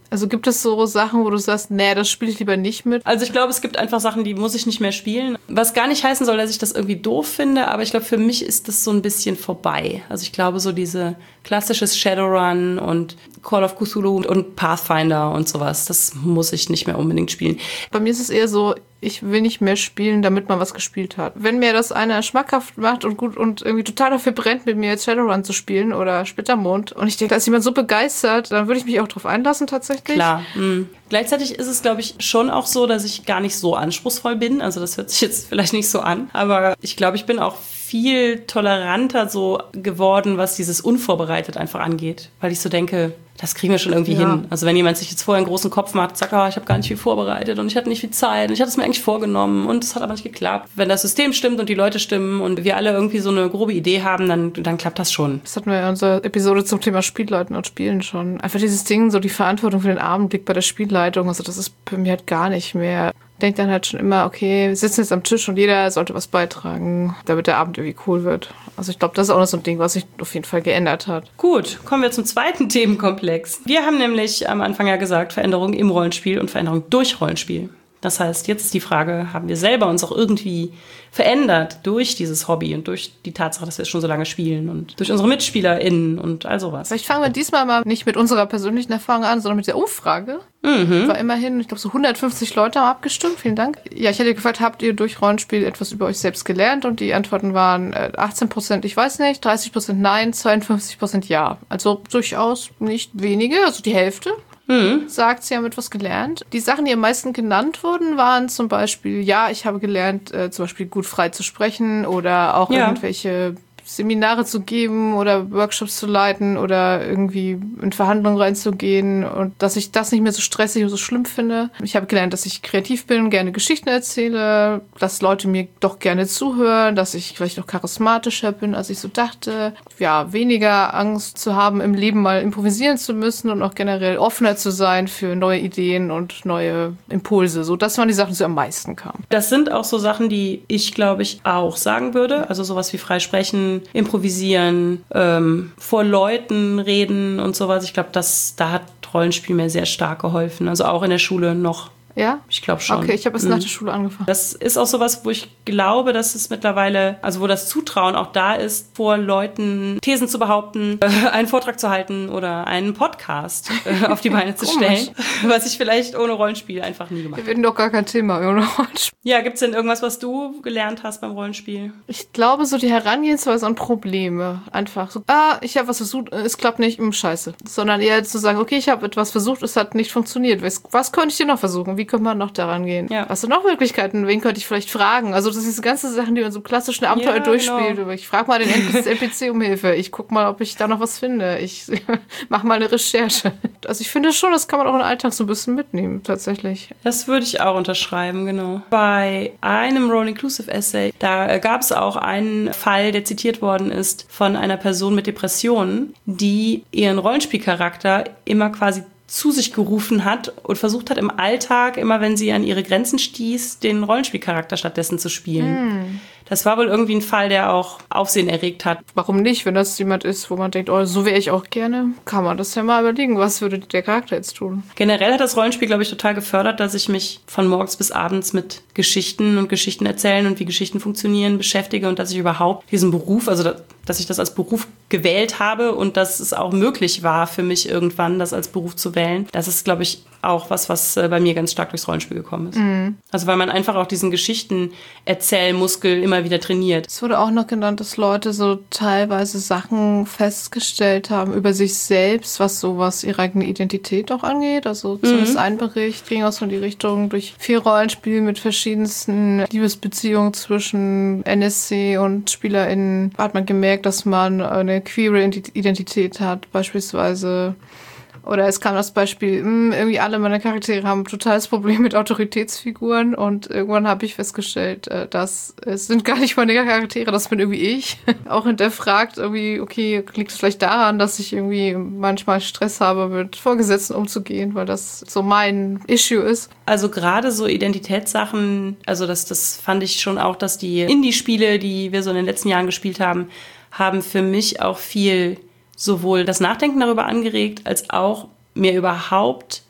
Also gibt es so Sachen, wo du sagst, nee, das spiele ich lieber nicht mit? Also ich glaube, es gibt einfach Sachen, die muss ich nicht mehr spielen. Was gar nicht heißen soll, dass ich das irgendwie doof finde, aber ich glaube, für mich ist das so ein bisschen vorbei. Also ich glaube, so diese klassisches Shadowrun und Call of Cthulhu und Pathfinder und sowas, das muss ich nicht mehr unbedingt spielen. Bei mir ist es eher so, ich will nicht mehr spielen, damit man was gespielt hat. Wenn mir das einer schmackhaft macht und gut und irgendwie total dafür brennt, mit mir jetzt Shadowrun zu spielen oder Splittermond und ich denke, da ist jemand so begeistert, dann würde ich mich auch drauf einlassen tatsächlich. Klar. Gleichzeitig ist es, glaube ich, schon auch so, dass ich gar nicht so anspruchsvoll bin. Also das hört sich jetzt vielleicht nicht so an, aber ich glaube, ich bin auch viel toleranter so geworden, was dieses unvorbereitet einfach angeht. Weil ich so denke, das kriegen wir schon irgendwie hin. Also wenn jemand sich jetzt vorher einen großen Kopf macht, sagt, ich habe gar nicht viel vorbereitet und ich hatte nicht viel Zeit und ich hatte es mir eigentlich vorgenommen und es hat aber nicht geklappt. Wenn das System stimmt und die Leute stimmen und wir alle irgendwie so eine grobe Idee haben, dann klappt das schon. Das hatten wir in unserer Episode zum Thema Spielleiten und Spielen schon. Einfach dieses Ding, so die Verantwortung für den Abend liegt bei der Spielleitung. Also das ist bei mir halt gar nicht mehr. Denkt dann halt schon immer, okay, wir sitzen jetzt am Tisch und jeder sollte was beitragen, damit der Abend irgendwie cool wird. Also ich glaube, das ist auch noch so ein Ding, was sich auf jeden Fall geändert hat. Gut, kommen wir zum zweiten Themenkomplex. Wir haben nämlich am Anfang ja gesagt, Veränderung im Rollenspiel und Veränderung durch Rollenspiel. Das heißt, jetzt ist die Frage, haben wir selber uns auch irgendwie verändert durch dieses Hobby und durch die Tatsache, dass wir es schon so lange spielen und durch unsere MitspielerInnen und all sowas. Vielleicht fangen wir diesmal mal nicht mit unserer persönlichen Erfahrung an, sondern mit der Umfrage. War immerhin, ich glaube, so 150 Leute haben abgestimmt. Vielen Dank. Ja, ich hätte gefragt, habt ihr durch Rollenspiel etwas über euch selbst gelernt? Und die Antworten waren 18% ich weiß nicht, 30% nein, 52% ja. Also durchaus nicht wenige, also die Hälfte. Sagt, sie haben etwas gelernt. Die Sachen, die am meisten genannt wurden, waren zum Beispiel, ja, ich habe gelernt, zum Beispiel gut frei zu sprechen oder auch irgendwelche Seminare zu geben oder Workshops zu leiten oder irgendwie in Verhandlungen reinzugehen und dass ich das nicht mehr so stressig und so schlimm finde. Ich habe gelernt, dass ich kreativ bin, gerne Geschichten erzähle, dass Leute mir doch gerne zuhören, dass ich vielleicht auch charismatischer bin, als ich so dachte. Ja, weniger Angst zu haben, im Leben mal improvisieren zu müssen und auch generell offener zu sein für neue Ideen und neue Impulse. So, das waren die Sachen, die am meisten kamen. Das sind auch so Sachen, die ich, glaube ich, auch sagen würde. Also sowas wie frei sprechen, improvisieren, vor Leuten reden und sowas. Ich glaube, da hat Rollenspiel mir sehr stark geholfen. Also auch in der Schule noch. Ja? Ich glaube schon. Okay, ich habe es nach der Schule angefangen. Das ist auch sowas, wo ich glaube, dass es mittlerweile, also wo das Zutrauen auch da ist, vor Leuten Thesen zu behaupten, einen Vortrag zu halten oder einen Podcast auf die Beine zu stellen, was ich vielleicht ohne Rollenspiel einfach nie gemacht habe. Wir werden doch gar kein Thema ohne Rollenspiel. Ja, gibt's denn irgendwas, was du gelernt hast beim Rollenspiel? Ich glaube, so die Herangehensweise an Probleme. Einfach so, ich habe was versucht, es klappt nicht, scheiße. Sondern eher zu sagen, okay, ich habe etwas versucht, es hat nicht funktioniert. Was könnte ich dir noch versuchen? Wie könnte man noch daran gehen? Ja. Hast du noch Möglichkeiten? Wen könnte ich vielleicht fragen? Also das ist diese ganze Sachen, die man so klassischen Abenteuer durchspielt. Genau. Ich frage mal den NPC um Hilfe. Ich gucke mal, ob ich da noch was finde. Ich mache mal eine Recherche. Also ich finde schon, das kann man auch in den Alltag so ein bisschen mitnehmen, tatsächlich. Das würde ich auch unterschreiben, genau. Bei einem Role-Inclusive-Essay, da gab es auch einen Fall, der zitiert worden ist von einer Person mit Depressionen, die ihren Rollenspielcharakter immer quasi zu sich gerufen hat und versucht hat im Alltag, immer wenn sie an ihre Grenzen stieß, den Rollenspielcharakter stattdessen zu spielen. Das war wohl irgendwie ein Fall, der auch Aufsehen erregt hat. Warum nicht? Wenn das jemand ist, wo man denkt, so wäre ich auch gerne, kann man das ja mal überlegen. Was würde der Charakter jetzt tun? Generell hat das Rollenspiel, glaube ich, total gefördert, dass ich mich von morgens bis abends mit Geschichten und Geschichten erzählen und wie Geschichten funktionieren beschäftige und dass ich überhaupt diesen Beruf, also dass ich das als Beruf gewählt habe und dass es auch möglich war für mich irgendwann, das als Beruf zu wählen. Das ist, glaube ich, auch was bei mir ganz stark durchs Rollenspiel gekommen ist. Also weil man einfach auch diesen Geschichten-Erzählmuskel immer wieder trainiert. Es wurde auch noch genannt, dass Leute so teilweise Sachen festgestellt haben über sich selbst, was ihre eigene Identität auch angeht. Also zumindest ein Bericht ging auch so in die Richtung, durch viel Rollenspiel mit verschiedensten Liebesbeziehungen zwischen NSC und SpielerInnen hat man gemerkt, dass man eine queere Identität hat, beispielsweise. Oder es kam das Beispiel, irgendwie alle meine Charaktere haben ein totales Problem mit Autoritätsfiguren und irgendwann habe ich festgestellt, dass es sind gar nicht meine Charaktere, das bin irgendwie ich. Auch hinterfragt irgendwie, okay, liegt es vielleicht daran, dass ich irgendwie manchmal Stress habe, mit Vorgesetzten umzugehen, weil das so mein Issue ist. Also gerade so Identitätssachen, also das fand ich schon auch, dass die Indie-Spiele, die wir so in den letzten Jahren gespielt haben, haben für mich auch viel sowohl das Nachdenken darüber angeregt, als auch mir überhaupt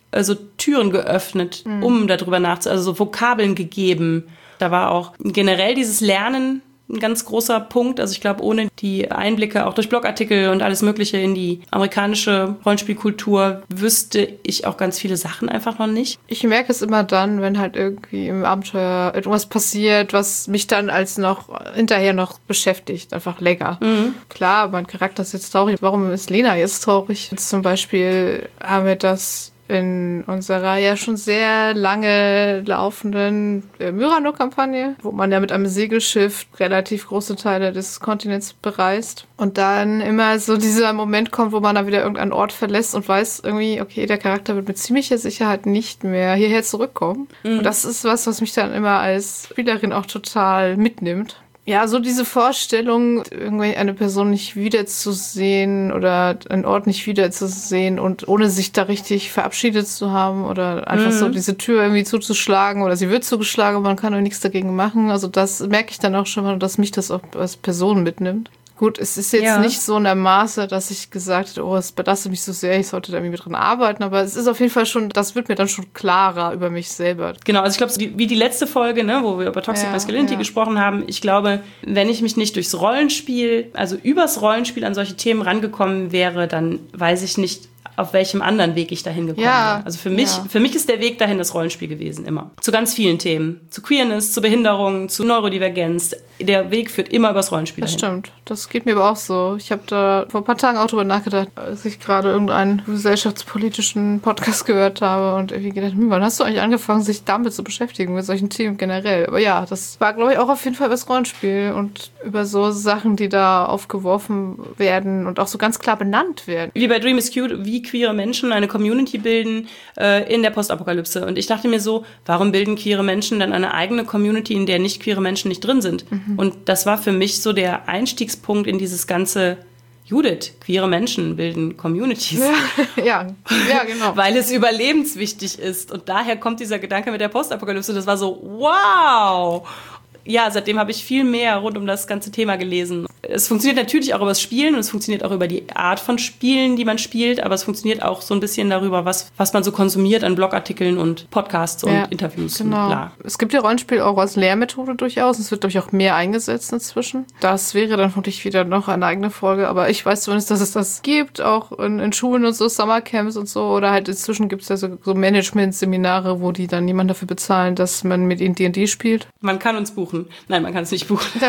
so Türen geöffnet, um darüber nachzudenken, also so Vokabeln gegeben. Da war auch generell dieses Lernen ein ganz großer Punkt. Also ich glaube, ohne die Einblicke auch durch Blogartikel und alles Mögliche in die amerikanische Rollenspielkultur wüsste ich auch ganz viele Sachen einfach noch nicht. Ich merke es immer dann, wenn halt irgendwie im Abenteuer irgendwas passiert, was mich dann hinterher noch beschäftigt, einfach länger. Klar, mein Charakter ist jetzt traurig. Warum ist Lena jetzt traurig? Jetzt zum Beispiel haben wir das in unserer ja schon sehr lange laufenden Myrano-Kampagne, wo man ja mit einem Segelschiff relativ große Teile des Kontinents bereist. Und dann immer so dieser Moment kommt, wo man dann wieder irgendeinen Ort verlässt und weiß irgendwie, okay, der Charakter wird mit ziemlicher Sicherheit nicht mehr hierher zurückkommen. Und das ist was mich dann immer als Spielerin auch total mitnimmt. Ja, so diese Vorstellung, irgendwie eine Person nicht wiederzusehen oder einen Ort nicht wiederzusehen und ohne sich da richtig verabschiedet zu haben oder einfach so diese Tür irgendwie zuzuschlagen oder sie wird zugeschlagen und man kann auch nichts dagegen machen. Also das merke ich dann auch schon mal, dass mich das auch als Person mitnimmt. Gut, es ist jetzt nicht so in der Maße, dass ich gesagt hätte, es belastet mich so sehr, ich sollte da irgendwie mit dran arbeiten, aber es ist auf jeden Fall schon, das wird mir dann schon klarer über mich selber. Genau, also ich glaube, wie die letzte Folge, ne, wo wir über Toxic Masculinity gesprochen haben, ich glaube, wenn ich mich nicht durchs Rollenspiel, also übers Rollenspiel an solche Themen rangekommen wäre, dann weiß ich nicht, auf welchem anderen Weg ich dahin gekommen bin. Also für mich ist der Weg dahin das Rollenspiel gewesen, immer. Zu ganz vielen Themen. Zu Queerness, zu Behinderung, zu Neurodivergenz. Der Weg führt immer übers Rollenspiel dahin. Das stimmt. Das geht mir aber auch so. Ich habe da vor ein paar Tagen auch drüber nachgedacht, als ich gerade irgendeinen gesellschaftspolitischen Podcast gehört habe und irgendwie gedacht, wann hast du eigentlich angefangen, sich damit zu beschäftigen, mit solchen Themen generell? Aber ja, das war, glaube ich, auch auf jeden Fall über das Rollenspiel und über so Sachen, die da aufgeworfen werden und auch so ganz klar benannt werden. Wie bei Dream is Cute, wie queere Menschen eine Community bilden in der Postapokalypse. Und ich dachte mir so, warum bilden queere Menschen dann eine eigene Community, in der nicht queere Menschen nicht drin sind? Und das war für mich so der Einstiegspunkt in dieses ganze Judith, queere Menschen bilden Communities. Ja, genau. Weil es überlebenswichtig ist. Und daher kommt dieser Gedanke mit der Postapokalypse. Das war so, wow! Ja, seitdem habe ich viel mehr rund um das ganze Thema gelesen. Es funktioniert natürlich auch über das Spielen und es funktioniert auch über die Art von Spielen, die man spielt, aber es funktioniert auch so ein bisschen darüber, was man so konsumiert an Blogartikeln und Podcasts und Interviews. Genau. Und bla. Es gibt ja Rollenspiel auch als Lehrmethode durchaus. Es wird, glaube ich, auch mehr eingesetzt inzwischen. Das wäre dann vermutlich wieder noch eine eigene Folge, aber ich weiß zumindest, dass es das gibt, auch in Schulen und so, Summercamps und so, oder halt inzwischen gibt es ja so Management-Seminare, wo die dann jemanden dafür bezahlen, dass man mit ihnen D&D spielt. Man kann uns buchen. Nein, man kann es nicht buchen.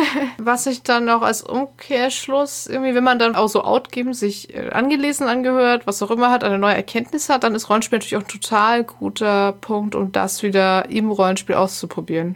Was ich dann auch als Umkehrschluss, irgendwie, wenn man dann auch so outgeben, sich angelesen, angehört, was auch immer hat, eine neue Erkenntnis hat, dann ist Rollenspiel natürlich auch ein total guter Punkt, um das wieder im Rollenspiel auszuprobieren.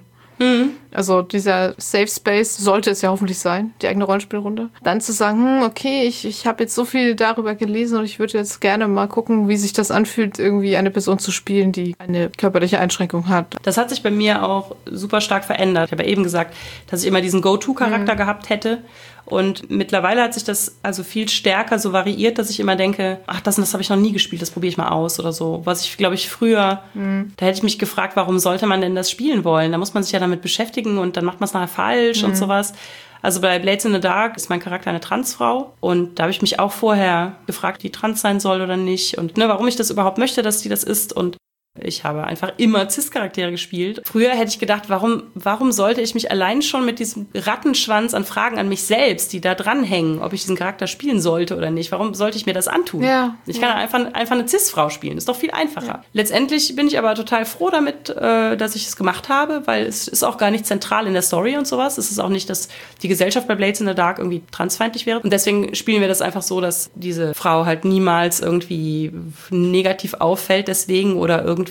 Also dieser Safe Space sollte es ja hoffentlich sein, die eigene Rollenspielrunde. Dann zu sagen, okay, ich habe jetzt so viel darüber gelesen und ich würde jetzt gerne mal gucken, wie sich das anfühlt, irgendwie eine Person zu spielen, die eine körperliche Einschränkung hat. Das hat sich bei mir auch super stark verändert. Ich habe ja eben gesagt, dass ich immer diesen Go-To-Charakter gehabt hätte. Und mittlerweile hat sich das also viel stärker so variiert, dass ich immer denke, ach, das und das habe ich noch nie gespielt, das probiere ich mal aus oder so. Was ich, glaube ich, früher, da hätte ich mich gefragt, warum sollte man denn das spielen wollen? Da muss man sich ja damit beschäftigen und dann macht man es nachher falsch und sowas. Also bei Blades in the Dark ist mein Charakter eine Transfrau und da habe ich mich auch vorher gefragt, die trans sein soll oder nicht und warum ich das überhaupt möchte, dass die das ist und ich habe einfach immer Cis-Charaktere gespielt. Früher hätte ich gedacht, warum sollte ich mich allein schon mit diesem Rattenschwanz an Fragen an mich selbst, die da dranhängen, ob ich diesen Charakter spielen sollte oder nicht, warum sollte ich mir das antun? Ich kann einfach eine Cis-Frau spielen, ist doch viel einfacher. Ja. Letztendlich bin ich aber total froh damit, dass ich es gemacht habe, weil es ist auch gar nicht zentral in der Story und sowas. Es ist auch nicht, dass die Gesellschaft bei Blades in the Dark irgendwie transfeindlich wäre. Und deswegen spielen wir das einfach so, dass diese Frau halt niemals irgendwie negativ auffällt deswegen oder irgendwie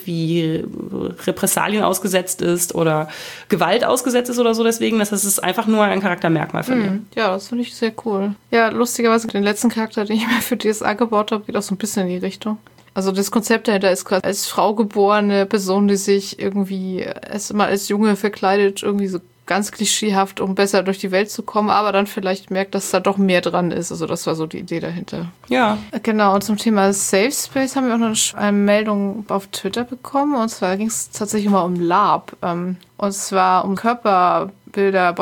Repressalien ausgesetzt ist oder Gewalt ausgesetzt ist oder so deswegen. Das ist einfach nur ein Charaktermerkmal von mir. Ja, das finde ich sehr cool. Ja, lustigerweise, den letzten Charakter, den ich mir für DSA gebaut habe, geht auch so ein bisschen in die Richtung. Also das Konzept dahinter ist gerade als Frau geborene Person, die sich irgendwie erstmal als Junge verkleidet, irgendwie so ganz klischeehaft, um besser durch die Welt zu kommen, aber dann vielleicht merkt, dass da doch mehr dran ist. Also das war so die Idee dahinter. Ja. Genau, und zum Thema Safe Space haben wir auch noch eine Meldung auf Twitter bekommen. Und zwar ging es tatsächlich mal um LARP. Und zwar um Bilder,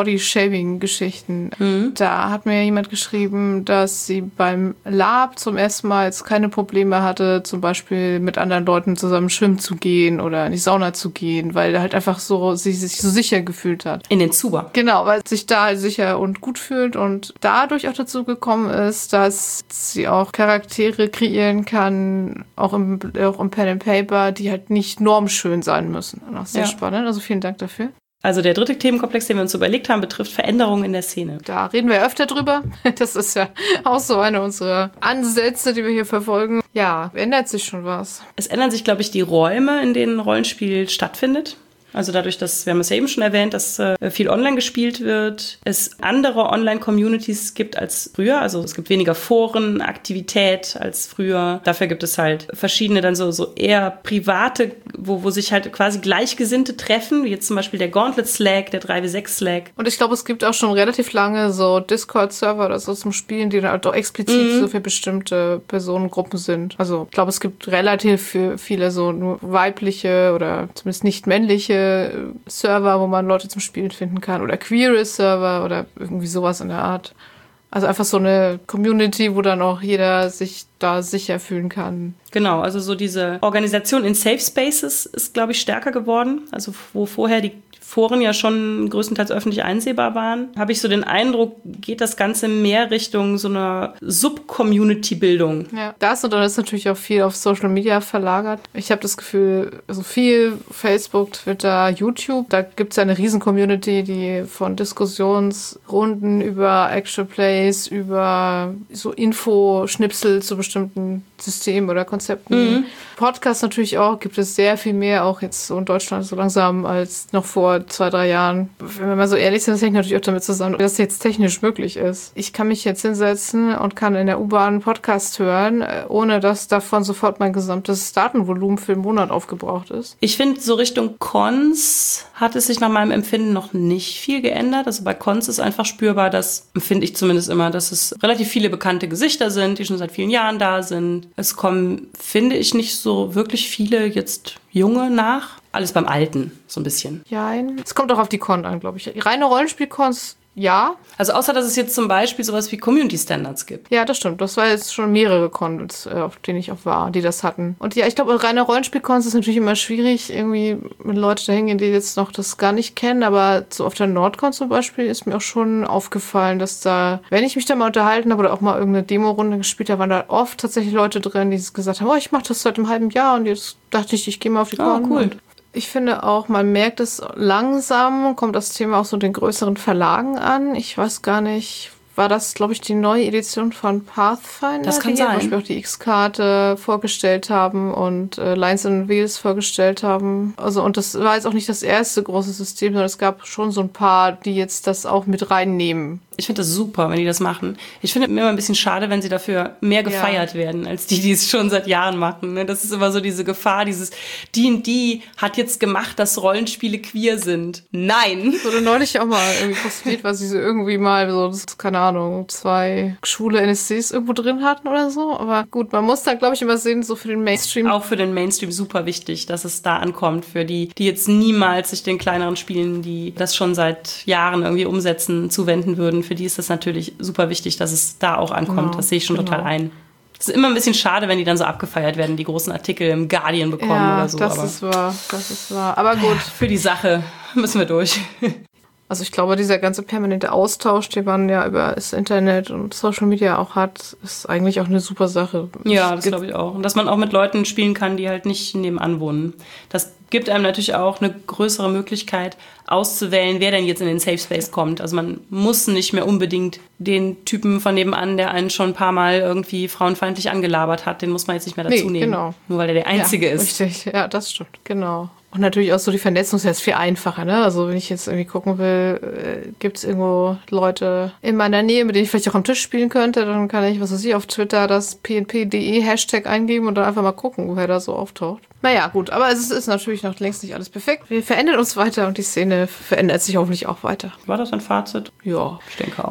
Body-Shaming-Geschichten. Da hat mir jemand geschrieben, dass sie beim Lab zum ersten Mal jetzt keine Probleme hatte, zum Beispiel mit anderen Leuten zusammen schwimmen zu gehen oder in die Sauna zu gehen, weil halt einfach so sie sich so sicher gefühlt hat. In den Zuber. Genau, weil sich da halt sicher und gut fühlt und dadurch auch dazu gekommen ist, dass sie auch Charaktere kreieren kann, auch im Pen and Paper, die halt nicht normschön sein müssen. Und auch sehr spannend, also vielen Dank dafür. Also der dritte Themenkomplex, den wir uns überlegt haben, betrifft Veränderungen in der Szene. Da reden wir öfter drüber. Das ist ja auch so eine unserer Ansätze, die wir hier verfolgen. Ja, ändert sich schon was. Es ändern sich, glaube ich, die Räume, in denen Rollenspiel stattfindet. Also dadurch, dass, wir haben es ja eben schon erwähnt, dass viel online gespielt wird, es andere Online-Communities gibt als früher. Also es gibt weniger Foren, Aktivität als früher. Dafür gibt es halt verschiedene dann so eher private, wo sich halt quasi Gleichgesinnte treffen, wie jetzt zum Beispiel der Gauntlet-Slack, der 3W6-Slack. Und ich glaube, es gibt auch schon relativ lange so Discord-Server oder so zum Spielen, die dann halt auch explizit so für bestimmte Personengruppen sind. Also ich glaube, es gibt relativ viele so nur weibliche oder zumindest nicht männliche Server, wo man Leute zum Spielen finden kann oder queere Server oder irgendwie sowas in der Art. Also einfach so eine Community, wo dann auch jeder sich da sicher fühlen kann. Genau, also so diese Organisation in Safe Spaces ist, glaube ich, stärker geworden. Also wo vorher die Foren ja schon größtenteils öffentlich einsehbar waren, habe ich so den Eindruck, geht das Ganze mehr Richtung so einer Sub-Community-Bildung. Ja, das und dann ist natürlich auch viel auf Social Media verlagert. Ich habe das Gefühl, also viel Facebook, Twitter, YouTube, da gibt es ja eine Riesen-Community, die von Diskussionsrunden über Actual Plays, über so Info-Schnipsel zu bestimmten Systemen oder Konzepten. Podcasts natürlich auch, gibt es sehr viel mehr, auch jetzt so in Deutschland so langsam als noch vor 2-3 Jahren. Wenn wir mal so ehrlich sind, das hängt natürlich auch damit zusammen, dass es jetzt technisch möglich ist. Ich kann mich jetzt hinsetzen und kann in der U-Bahn einen Podcast hören, ohne dass davon sofort mein gesamtes Datenvolumen für den Monat aufgebraucht ist. Ich finde, so Richtung Cons hat es sich nach meinem Empfinden noch nicht viel geändert. Also bei Cons ist einfach spürbar, das empfinde ich zumindest immer, dass es relativ viele bekannte Gesichter sind, die schon seit vielen Jahren da sind. Es kommen, finde ich, nicht so wirklich viele jetzt Junge nach. Alles beim Alten, so ein bisschen. Ja, es kommt auch auf die Con an, glaube ich. Reine Rollenspiel-Cons, ja. Also außer, dass es jetzt zum Beispiel sowas wie Community Standards gibt. Ja, das stimmt. Das war jetzt schon mehrere Cons, auf denen ich auch war, die das hatten. Und ja, ich glaube, reine Rollenspiel-Cons ist natürlich immer schwierig, irgendwie mit Leuten da hingehen, die jetzt noch das gar nicht kennen. Aber so auf der Nordcon zum Beispiel ist mir auch schon aufgefallen, dass da, wenn ich mich da mal unterhalten habe oder auch mal irgendeine Demo-Runde gespielt habe, waren da oft tatsächlich Leute drin, die gesagt haben, oh, ich mache das seit einem halben Jahr und jetzt dachte ich gehe mal auf die Con. Cool. Und ich finde auch, man merkt es langsam, kommt das Thema auch so den größeren Verlagen an. Ich weiß gar nicht, war das, glaube ich, die neue Edition von Pathfinder? Das kann die sein. Zum Beispiel auch die X-Karte vorgestellt haben und Lines and Wheels vorgestellt haben. Also, und das war jetzt auch nicht das erste große System, sondern es gab schon so ein paar, die jetzt das auch mit reinnehmen. Ich finde das super, wenn die das machen. Ich finde mir immer ein bisschen schade, wenn sie dafür mehr gefeiert werden, als die es schon seit Jahren machen. Das ist immer so diese Gefahr, dieses D&D hat jetzt gemacht, dass Rollenspiele queer sind. Nein! Das wurde neulich auch mal irgendwie postiert, was sie so irgendwie mal so, keine Ahnung, 2 schwule NSCs irgendwo drin hatten oder so. Aber gut, man muss dann, glaube ich, immer sehen, so für den Mainstream. Auch für den Mainstream super wichtig, dass es da ankommt. Für die jetzt niemals sich den kleineren Spielen, die das schon seit Jahren irgendwie umsetzen, zuwenden würden. Für die ist das natürlich super wichtig, dass es da auch ankommt. Genau, das sehe ich schon total ein. Es ist immer ein bisschen schade, wenn die dann so abgefeiert werden, die großen Artikel im Guardian bekommen oder so. Das ist wahr. Aber gut. Für die Sache müssen wir durch. Also ich glaube, dieser ganze permanente Austausch, den man ja über das Internet und Social Media auch hat, ist eigentlich auch eine super Sache. Ja, das glaube ich auch. Und dass man auch mit Leuten spielen kann, die halt nicht nebenan wohnen. Das gibt einem natürlich auch eine größere Möglichkeit auszuwählen, wer denn jetzt in den Safe Space kommt. Also man muss nicht mehr unbedingt den Typen von nebenan, der einen schon ein paar Mal irgendwie frauenfeindlich angelabert hat, den muss man jetzt nicht mehr dazu nehmen. Genau. Nur weil er der Einzige ist. Richtig, ja, das stimmt, genau. Und natürlich auch so die Vernetzung ist jetzt viel einfacher, ne? Also wenn ich jetzt irgendwie gucken will, gibt es irgendwo Leute in meiner Nähe, mit denen ich vielleicht auch am Tisch spielen könnte, dann kann ich, was weiß ich, auf Twitter das pnp.de Hashtag eingeben und dann einfach mal gucken, woher da so auftaucht. Naja, gut, aber es ist natürlich noch längst nicht alles perfekt. Wir verändern uns weiter und die Szene verändert sich hoffentlich auch weiter. War das ein Fazit? Ja. Ich denke auch. Gut.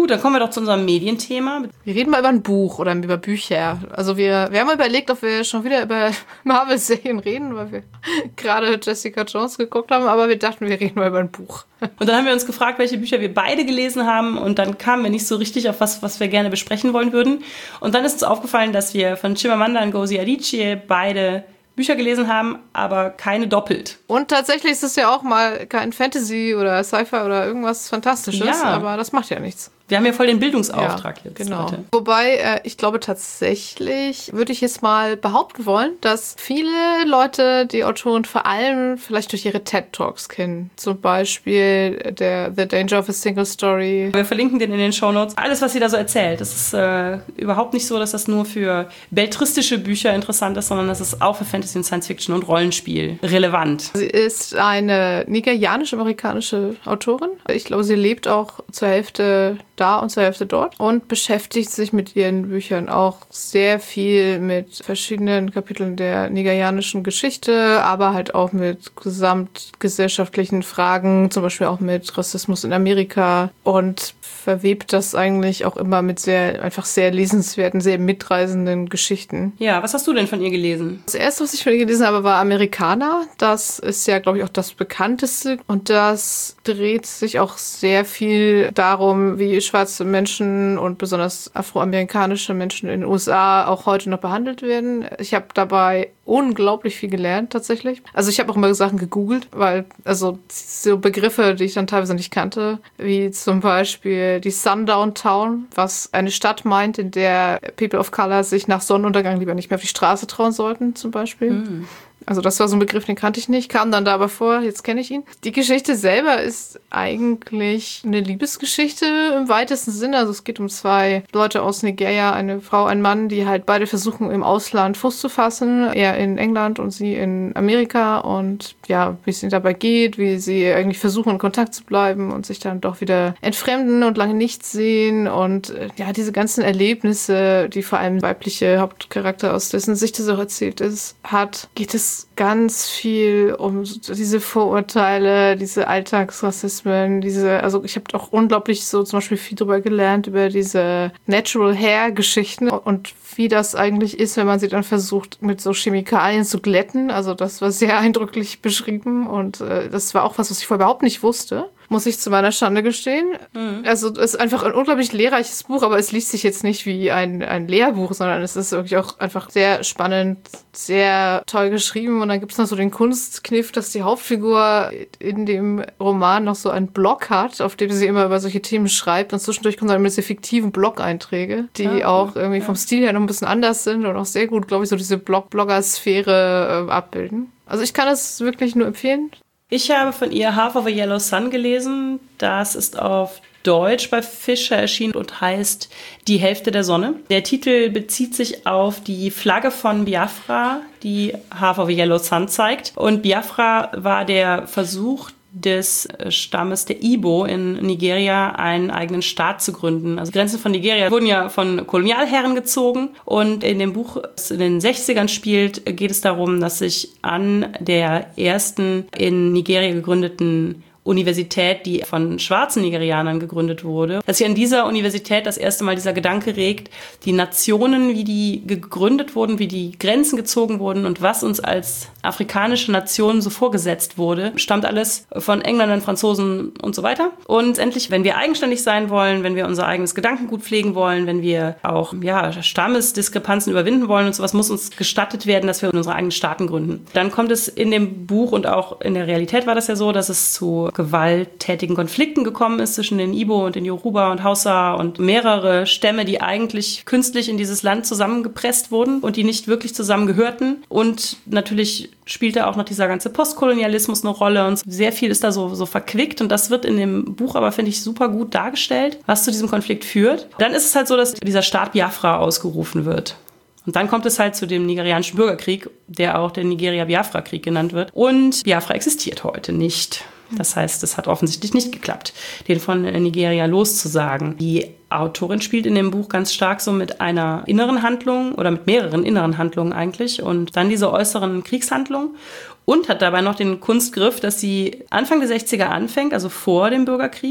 Gut, dann kommen wir doch zu unserem Medienthema. Wir reden mal über ein Buch oder über Bücher. Also wir haben überlegt, ob wir schon wieder über Marvel-Serien reden, weil wir gerade Jessica Jones geguckt haben, aber wir dachten, wir reden mal über ein Buch. Und dann haben wir uns gefragt, welche Bücher wir beide gelesen haben und dann kamen wir nicht so richtig auf was wir gerne besprechen wollen würden. Und dann ist uns aufgefallen, dass wir von Chimamanda Ngozi Adichie beide Bücher gelesen haben, aber keine doppelt. Und tatsächlich ist es ja auch mal kein Fantasy oder Sci-Fi oder irgendwas Fantastisches, aber das macht ja nichts. Wir haben ja voll den Bildungsauftrag jetzt. Genau. Heute. Wobei, ich glaube tatsächlich, würde ich jetzt mal behaupten wollen, dass viele Leute die Autorin vor allem vielleicht durch ihre TED-Talks kennen. Zum Beispiel der The Danger of a Single Story. Wir verlinken den in den Shownotes. Alles, was sie da so erzählt, das ist überhaupt nicht so, dass das nur für belletristische Bücher interessant ist, sondern das ist auch für Fantasy und Science-Fiction und Rollenspiel relevant. Sie ist eine nigerianisch-amerikanische Autorin. Ich glaube, sie lebt auch zur Hälfte da und zur Hälfte dort und beschäftigt sich mit ihren Büchern auch sehr viel mit verschiedenen Kapiteln der nigerianischen Geschichte, aber halt auch mit gesamtgesellschaftlichen Fragen, zum Beispiel auch mit Rassismus in Amerika und verwebt das eigentlich auch immer mit einfach sehr lesenswerten, sehr mitreißenden Geschichten. Ja, was hast du denn von ihr gelesen? Das erste, was ich von ihr gelesen habe, war Amerikaner. Das ist ja, glaube ich, auch das bekannteste und das dreht sich auch sehr viel darum, wie schwarze Menschen und besonders afroamerikanische Menschen in den USA auch heute noch behandelt werden. Ich habe dabei unglaublich viel gelernt, tatsächlich. Also ich habe auch immer Sachen gegoogelt, weil also so Begriffe, die ich dann teilweise nicht kannte, wie zum Beispiel die Sundown Town, was eine Stadt meint, in der People of Color sich nach Sonnenuntergang lieber nicht mehr auf die Straße trauen sollten, zum Beispiel. Also das war so ein Begriff, den kannte ich nicht, kam dann da aber vor, jetzt kenne ich ihn. Die Geschichte selber ist eigentlich eine Liebesgeschichte im weitesten Sinne. Also es geht um zwei Leute aus Nigeria, eine Frau, ein Mann, die halt beide versuchen im Ausland Fuß zu fassen. Er in England und sie in Amerika und ja, wie es ihnen dabei geht, wie sie eigentlich versuchen in Kontakt zu bleiben und sich dann doch wieder entfremden und lange nichts sehen und ja, diese ganzen Erlebnisse, die vor allem weibliche Hauptcharakter aus dessen Sicht es auch erzählt ist, geht es ganz viel um diese Vorurteile, diese Alltagsrassismen, also ich habe auch unglaublich so zum Beispiel viel drüber gelernt, über diese Natural Hair Geschichten und wie das eigentlich ist, wenn man sie dann versucht, mit so Chemikalien zu glätten. Also das war sehr eindrücklich beschrieben und das war auch was ich vorher überhaupt nicht wusste. Muss ich zu meiner Schande gestehen. Also es ist einfach ein unglaublich lehrreiches Buch, aber es liest sich jetzt nicht wie ein Lehrbuch, sondern es ist wirklich auch einfach sehr spannend, sehr toll geschrieben. Und dann gibt es noch so den Kunstkniff, dass die Hauptfigur in dem Roman noch so einen Blog hat, auf dem sie immer über solche Themen schreibt. Und zwischendurch kommen dann diese fiktiven Blog-Einträge, die auch irgendwie vom Stil her noch ein bisschen anders sind und auch sehr gut, glaube ich, so diese Blogger-Sphäre abbilden. Also ich kann es wirklich nur empfehlen. Ich habe von ihr Half of a Yellow Sun gelesen. Das ist auf Deutsch bei Fischer erschienen und heißt Die Hälfte der Sonne. Der Titel bezieht sich auf die Flagge von Biafra, die Half of a Yellow Sun zeigt. Und Biafra war der Versuch des Stammes der Igbo in Nigeria einen eigenen Staat zu gründen. Also die Grenzen von Nigeria wurden ja von Kolonialherren gezogen und in dem Buch, das in den 60ern spielt, geht es darum, dass sich an der ersten in Nigeria gegründeten Universität, die von schwarzen Nigerianern gegründet wurde, dass sich an dieser Universität das erste Mal dieser Gedanke regt, die Nationen, wie die gegründet wurden, wie die Grenzen gezogen wurden und was uns als afrikanische Nation so vorgesetzt wurde, stammt alles von Engländern, Franzosen und so weiter. Und endlich, wenn wir eigenständig sein wollen, wenn wir unser eigenes Gedankengut pflegen wollen, wenn wir auch Stammesdiskrepanzen überwinden wollen und sowas, muss uns gestattet werden, dass wir unsere eigenen Staaten gründen. Dann kommt es in dem Buch und auch in der Realität war das ja so, dass es zu gewalttätigen Konflikten gekommen ist zwischen den Ibo und den Yoruba und Hausa und mehrere Stämme, die eigentlich künstlich in dieses Land zusammengepresst wurden und die nicht wirklich zusammengehörten. Und natürlich spielte auch noch dieser ganze Postkolonialismus eine Rolle und sehr viel ist da so verquickt und das wird in dem Buch aber, finde ich, super gut dargestellt, was zu diesem Konflikt führt. Dann ist es halt so, dass dieser Staat Biafra ausgerufen wird. Und dann kommt es halt zu dem nigerianischen Bürgerkrieg, der auch der Nigeria-Biafra-Krieg genannt wird. Und Biafra existiert heute nicht. Das heißt, es hat offensichtlich nicht geklappt, den von Nigeria loszusagen. Die Autorin spielt in dem Buch ganz stark so mit einer inneren Handlung oder mit mehreren inneren Handlungen eigentlich und dann diese äußeren Kriegshandlungen und hat dabei noch den Kunstgriff, dass sie Anfang der 60er anfängt, also vor dem Bürgerkrieg,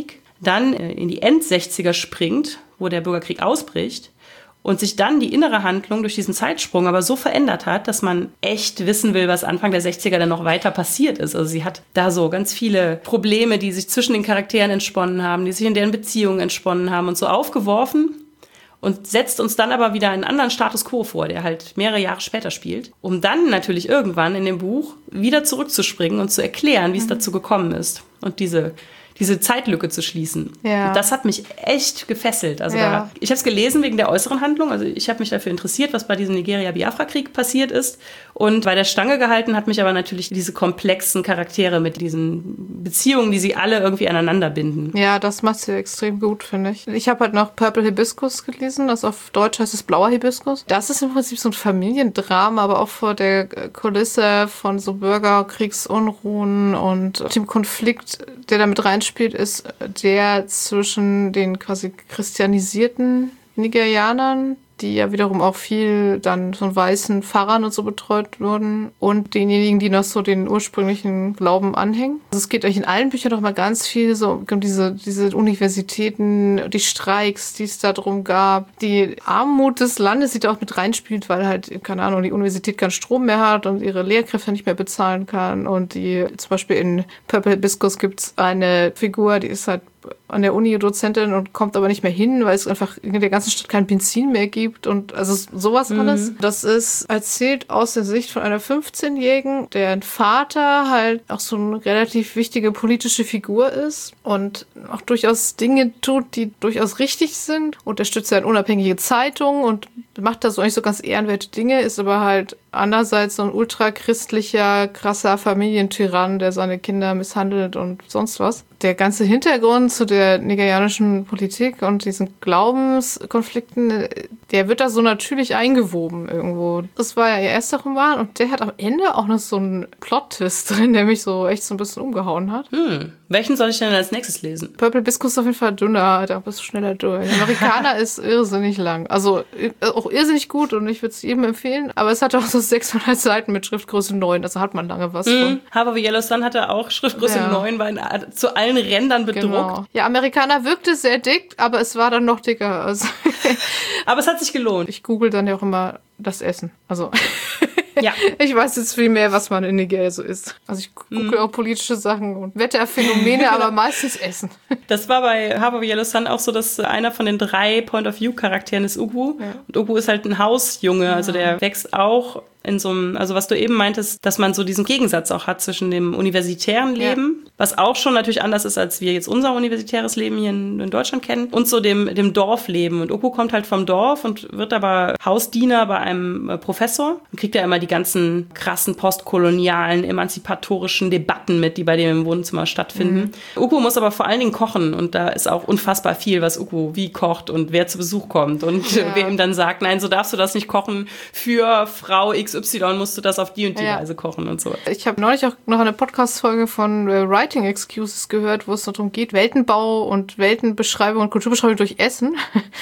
dann in die End-60er springt, wo der Bürgerkrieg ausbricht und sich dann die innere Handlung durch diesen Zeitsprung aber so verändert hat, dass man echt wissen will, was Anfang der 60er dann noch weiter passiert ist. Also sie hat da so ganz viele Probleme, die sich zwischen den Charakteren entsponnen haben, die sich in deren Beziehungen entsponnen haben und so aufgeworfen und setzt uns dann aber wieder einen anderen Status quo vor, der halt mehrere Jahre später spielt, um dann natürlich irgendwann in dem Buch wieder zurückzuspringen und zu erklären, wie es dazu gekommen ist und diese Zeitlücke zu schließen. Ja. Und das hat mich echt gefesselt. Also ich habe es gelesen wegen der äußeren Handlung. Also ich habe mich dafür interessiert, was bei diesem Nigeria-Biafra-Krieg passiert ist. Und bei der Stange gehalten hat mich aber natürlich diese komplexen Charaktere mit diesen Beziehungen, die sie alle irgendwie aneinander binden. Ja, das macht sie extrem gut, finde ich. Ich habe halt noch Purple Hibiscus gelesen. Das auf Deutsch heißt es Blauer Hibiskus. Das ist im Prinzip so ein Familiendrama, aber auch vor der Kulisse von so Bürgerkriegsunruhen und dem Konflikt, der damit reinspielt, ist der zwischen den quasi christianisierten Nigerianern, die ja wiederum auch viel dann von weißen Pfarrern und so betreut wurden, und denjenigen, die noch so den ursprünglichen Glauben anhängen. Also es geht euch in allen Büchern doch mal ganz viel so um diese Universitäten, die Streiks, die es da drum gab, die Armut des Landes, die da auch mit reinspielt, weil halt, keine Ahnung, die Universität keinen Strom mehr hat und ihre Lehrkräfte nicht mehr bezahlen kann. Und die, zum Beispiel in Purple Hibiscus gibt's eine Figur, die ist halt an der Uni Dozentin und kommt aber nicht mehr hin, weil es einfach in der ganzen Stadt kein Benzin mehr gibt und also sowas alles. Das ist erzählt aus der Sicht von einer 15-Jährigen, deren Vater halt auch so eine relativ wichtige politische Figur ist und auch durchaus Dinge tut, die durchaus richtig sind. Unterstützt eine unabhängige Zeitung und macht da so eigentlich so ganz ehrenwerte Dinge, ist aber halt andererseits so ein ultrachristlicher, krasser Familientyrann, der seine Kinder misshandelt und sonst was. Der ganze Hintergrund zu der nigerianischen Politik und diesen Glaubenskonflikten, der wird da so natürlich eingewoben irgendwo. Das war ja ihr erster Roman und der hat am Ende auch noch so einen Plot-Twist drin, der mich so echt so ein bisschen umgehauen hat. Welchen soll ich denn als nächstes lesen? Purple Hibiscus ist auf jeden Fall dünner, da bist du schneller durch. Der Amerikaner ist irrsinnig lang. Also auch irrsinnig gut und ich würde es jedem empfehlen, aber es hat auch so 600 Seiten mit Schriftgröße 9, also hat man lange was von. Harper Yellow Sun hatte auch Schriftgröße 9, war zu allen Rändern bedruckt. Genau. Ja, Amerikaner wirkte sehr dick, aber es war dann noch dicker. Also aber es hat sich gelohnt. Ich google dann ja auch immer das Essen. Also ja. Ich weiß jetzt viel mehr, was man in Nigeria so isst. Also ich google auch politische Sachen und Wetterphänomene, aber meistens Essen. Das war bei Harper Yellow Sun auch so, dass einer von den 3 Point-of-View-Charakteren ist Ugu. Ja. Und Ugu ist halt ein Hausjunge, also der wächst auch in so einem, also was du eben meintest, dass man so diesen Gegensatz auch hat zwischen dem universitären Leben, was auch schon natürlich anders ist, als wir jetzt unser universitäres Leben hier in Deutschland kennen, und so dem Dorfleben. Und Ugu kommt halt vom Dorf und wird aber Hausdiener bei einem Professor und kriegt ja immer die ganzen krassen postkolonialen, emanzipatorischen Debatten mit, die bei dem im Wohnzimmer stattfinden. Ugu muss aber vor allen Dingen kochen und da ist auch unfassbar viel, was Ugu wie kocht und wer zu Besuch kommt und wer ihm dann sagt, nein, so darfst du das nicht kochen, für Frau XY musst du das auf die und die Weise kochen und so. Ich habe neulich auch noch eine Podcast-Folge von Writing Excuses gehört, wo es darum geht, Weltenbau und Weltenbeschreibung und Kulturbeschreibung durch Essen.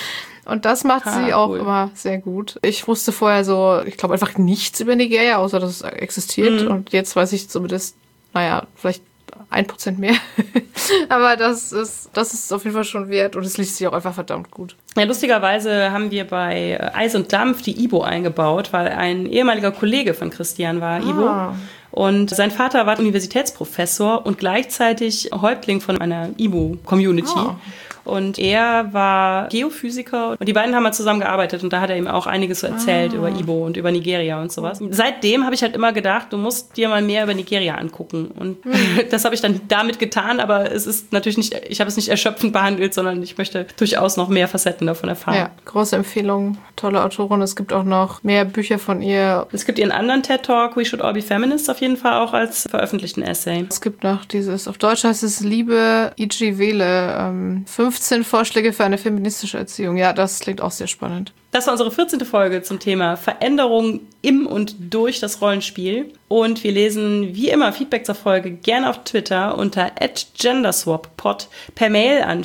Und das macht sie auch immer sehr gut. Ich wusste vorher so, ich glaube einfach nichts über Nigeria, außer dass es existiert. Und jetzt weiß ich zumindest, naja, vielleicht 1% mehr. Aber das ist auf jeden Fall schon wert und es liest sich auch einfach verdammt gut. Ja, lustigerweise haben wir bei Eis und Dampf die Ibo eingebaut, weil ein ehemaliger Kollege von Christian war Ibo. Und sein Vater war Universitätsprofessor und gleichzeitig Häuptling von einer Ibo-Community. Und er war Geophysiker und die beiden haben mal zusammen gearbeitet und da hat er ihm auch einiges so erzählt über Ibo und über Nigeria und sowas. Seitdem habe ich halt immer gedacht, du musst dir mal mehr über Nigeria angucken und das habe ich dann damit getan, aber es ist natürlich nicht, ich habe es nicht erschöpfend behandelt, sondern ich möchte durchaus noch mehr Facetten davon erfahren. Ja, große Empfehlung, tolle Autorin. Es gibt auch noch mehr Bücher von ihr. Es gibt ihren anderen TED-Talk, We Should All Be Feminists, auf jeden Fall auch als veröffentlichten Essay. Es gibt noch dieses, auf Deutsch heißt es Liebe Iji Wele, 15 Vorschläge für eine feministische Erziehung. Ja, das klingt auch sehr spannend. Das war unsere 14. Folge zum Thema Veränderung im und durch das Rollenspiel. Und wir lesen wie immer Feedback zur Folge gerne auf Twitter unter @genderswappod, per Mail an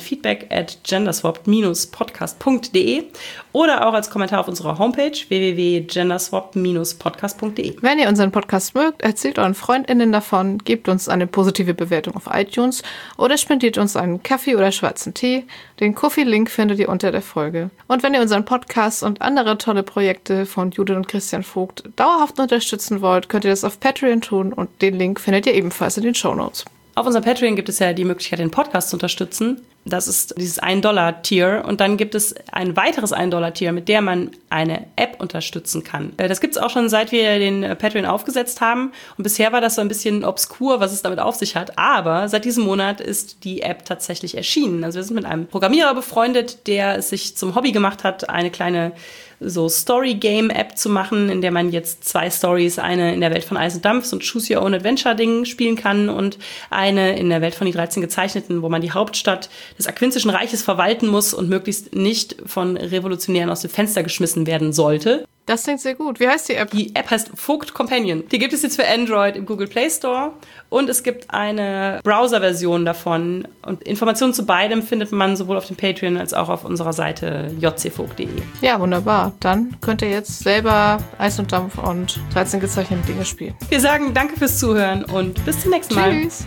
feedback@genderswap-podcast.de oder auch als Kommentar auf unserer Homepage www.genderswap-podcast.de. Wenn ihr unseren Podcast mögt, erzählt euren FreundInnen davon, gebt uns eine positive Bewertung auf iTunes oder spendiert uns einen Kaffee oder schwarzen Tee. Den Kofi-Link findet ihr unter der Folge. Und wenn ihr unseren Podcast und andere tolle Projekte von Judith und Christian Vogt dauerhaft unterstützen wollt, könnt ihr das auf Patreon tun und den Link findet ihr ebenfalls in den Shownotes. Auf unserem Patreon gibt es ja die Möglichkeit, den Podcast zu unterstützen. Das ist dieses $1-Tier. Und dann gibt es ein weiteres $1-Tier, mit der man eine App unterstützen kann. Das gibt es auch schon, seit wir den Patreon aufgesetzt haben. Und bisher war das so ein bisschen obskur, was es damit auf sich hat. Aber seit diesem Monat ist die App tatsächlich erschienen. Also wir sind mit einem Programmierer befreundet, der es sich zum Hobby gemacht hat, eine kleine Story-Game-App zu machen, in der man jetzt 2 Stories, eine in der Welt von Eis und Dampf, so ein Choose-Your-Own-Adventure-Ding spielen kann und eine in der Welt von die 13 Gezeichneten, wo man die Hauptstadt des Aquintischen Reiches verwalten muss und möglichst nicht von Revolutionären aus dem Fenster geschmissen werden sollte. Das klingt sehr gut. Wie heißt die App? Die App heißt Vogt Companion. Die gibt es jetzt für Android im Google Play Store und es gibt eine Browser-Version davon. Und Informationen zu beidem findet man sowohl auf dem Patreon als auch auf unserer Seite jcvogt.de. Ja, wunderbar. Dann könnt ihr jetzt selber Eis und Dampf und 13 gezeichnete Dinge spielen. Wir sagen danke fürs Zuhören und bis zum nächsten Mal. Tschüss.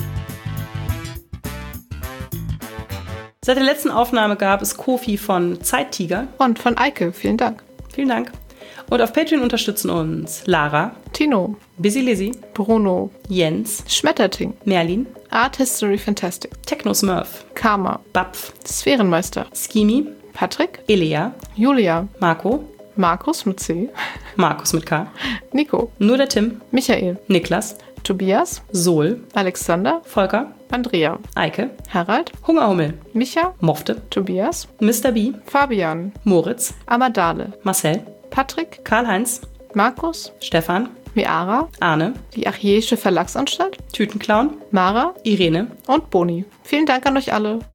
Seit der letzten Aufnahme gab es Kofi von Zeittiger. Und von Eike. Vielen Dank. Vielen Dank. Und auf Patreon unterstützen uns Lara, Tino, Busy Lizzy, Bruno, Jens, Schmetterting, Merlin, Art History Fantastic, Technosmurf, Karma, Bapf, Sphärenmeister, Skimi, Patrick, Elea, Julia, Marco, Markus mit C, Markus mit K, Nico, nur der Tim, Michael, Niklas, Tobias, Sol, Alexander, Volker, Andrea, Eike, Harald, Hungerhummel, Micha, Mofte, Tobias, Mr. B, Fabian, Moritz, Amadale, Marcel, Patrick, Karl-Heinz, Markus, Stefan, Miara, Arne, die Archäische Verlagsanstalt, Tütenclown, Mara Irene. und Boni. Vielen Dank an euch alle.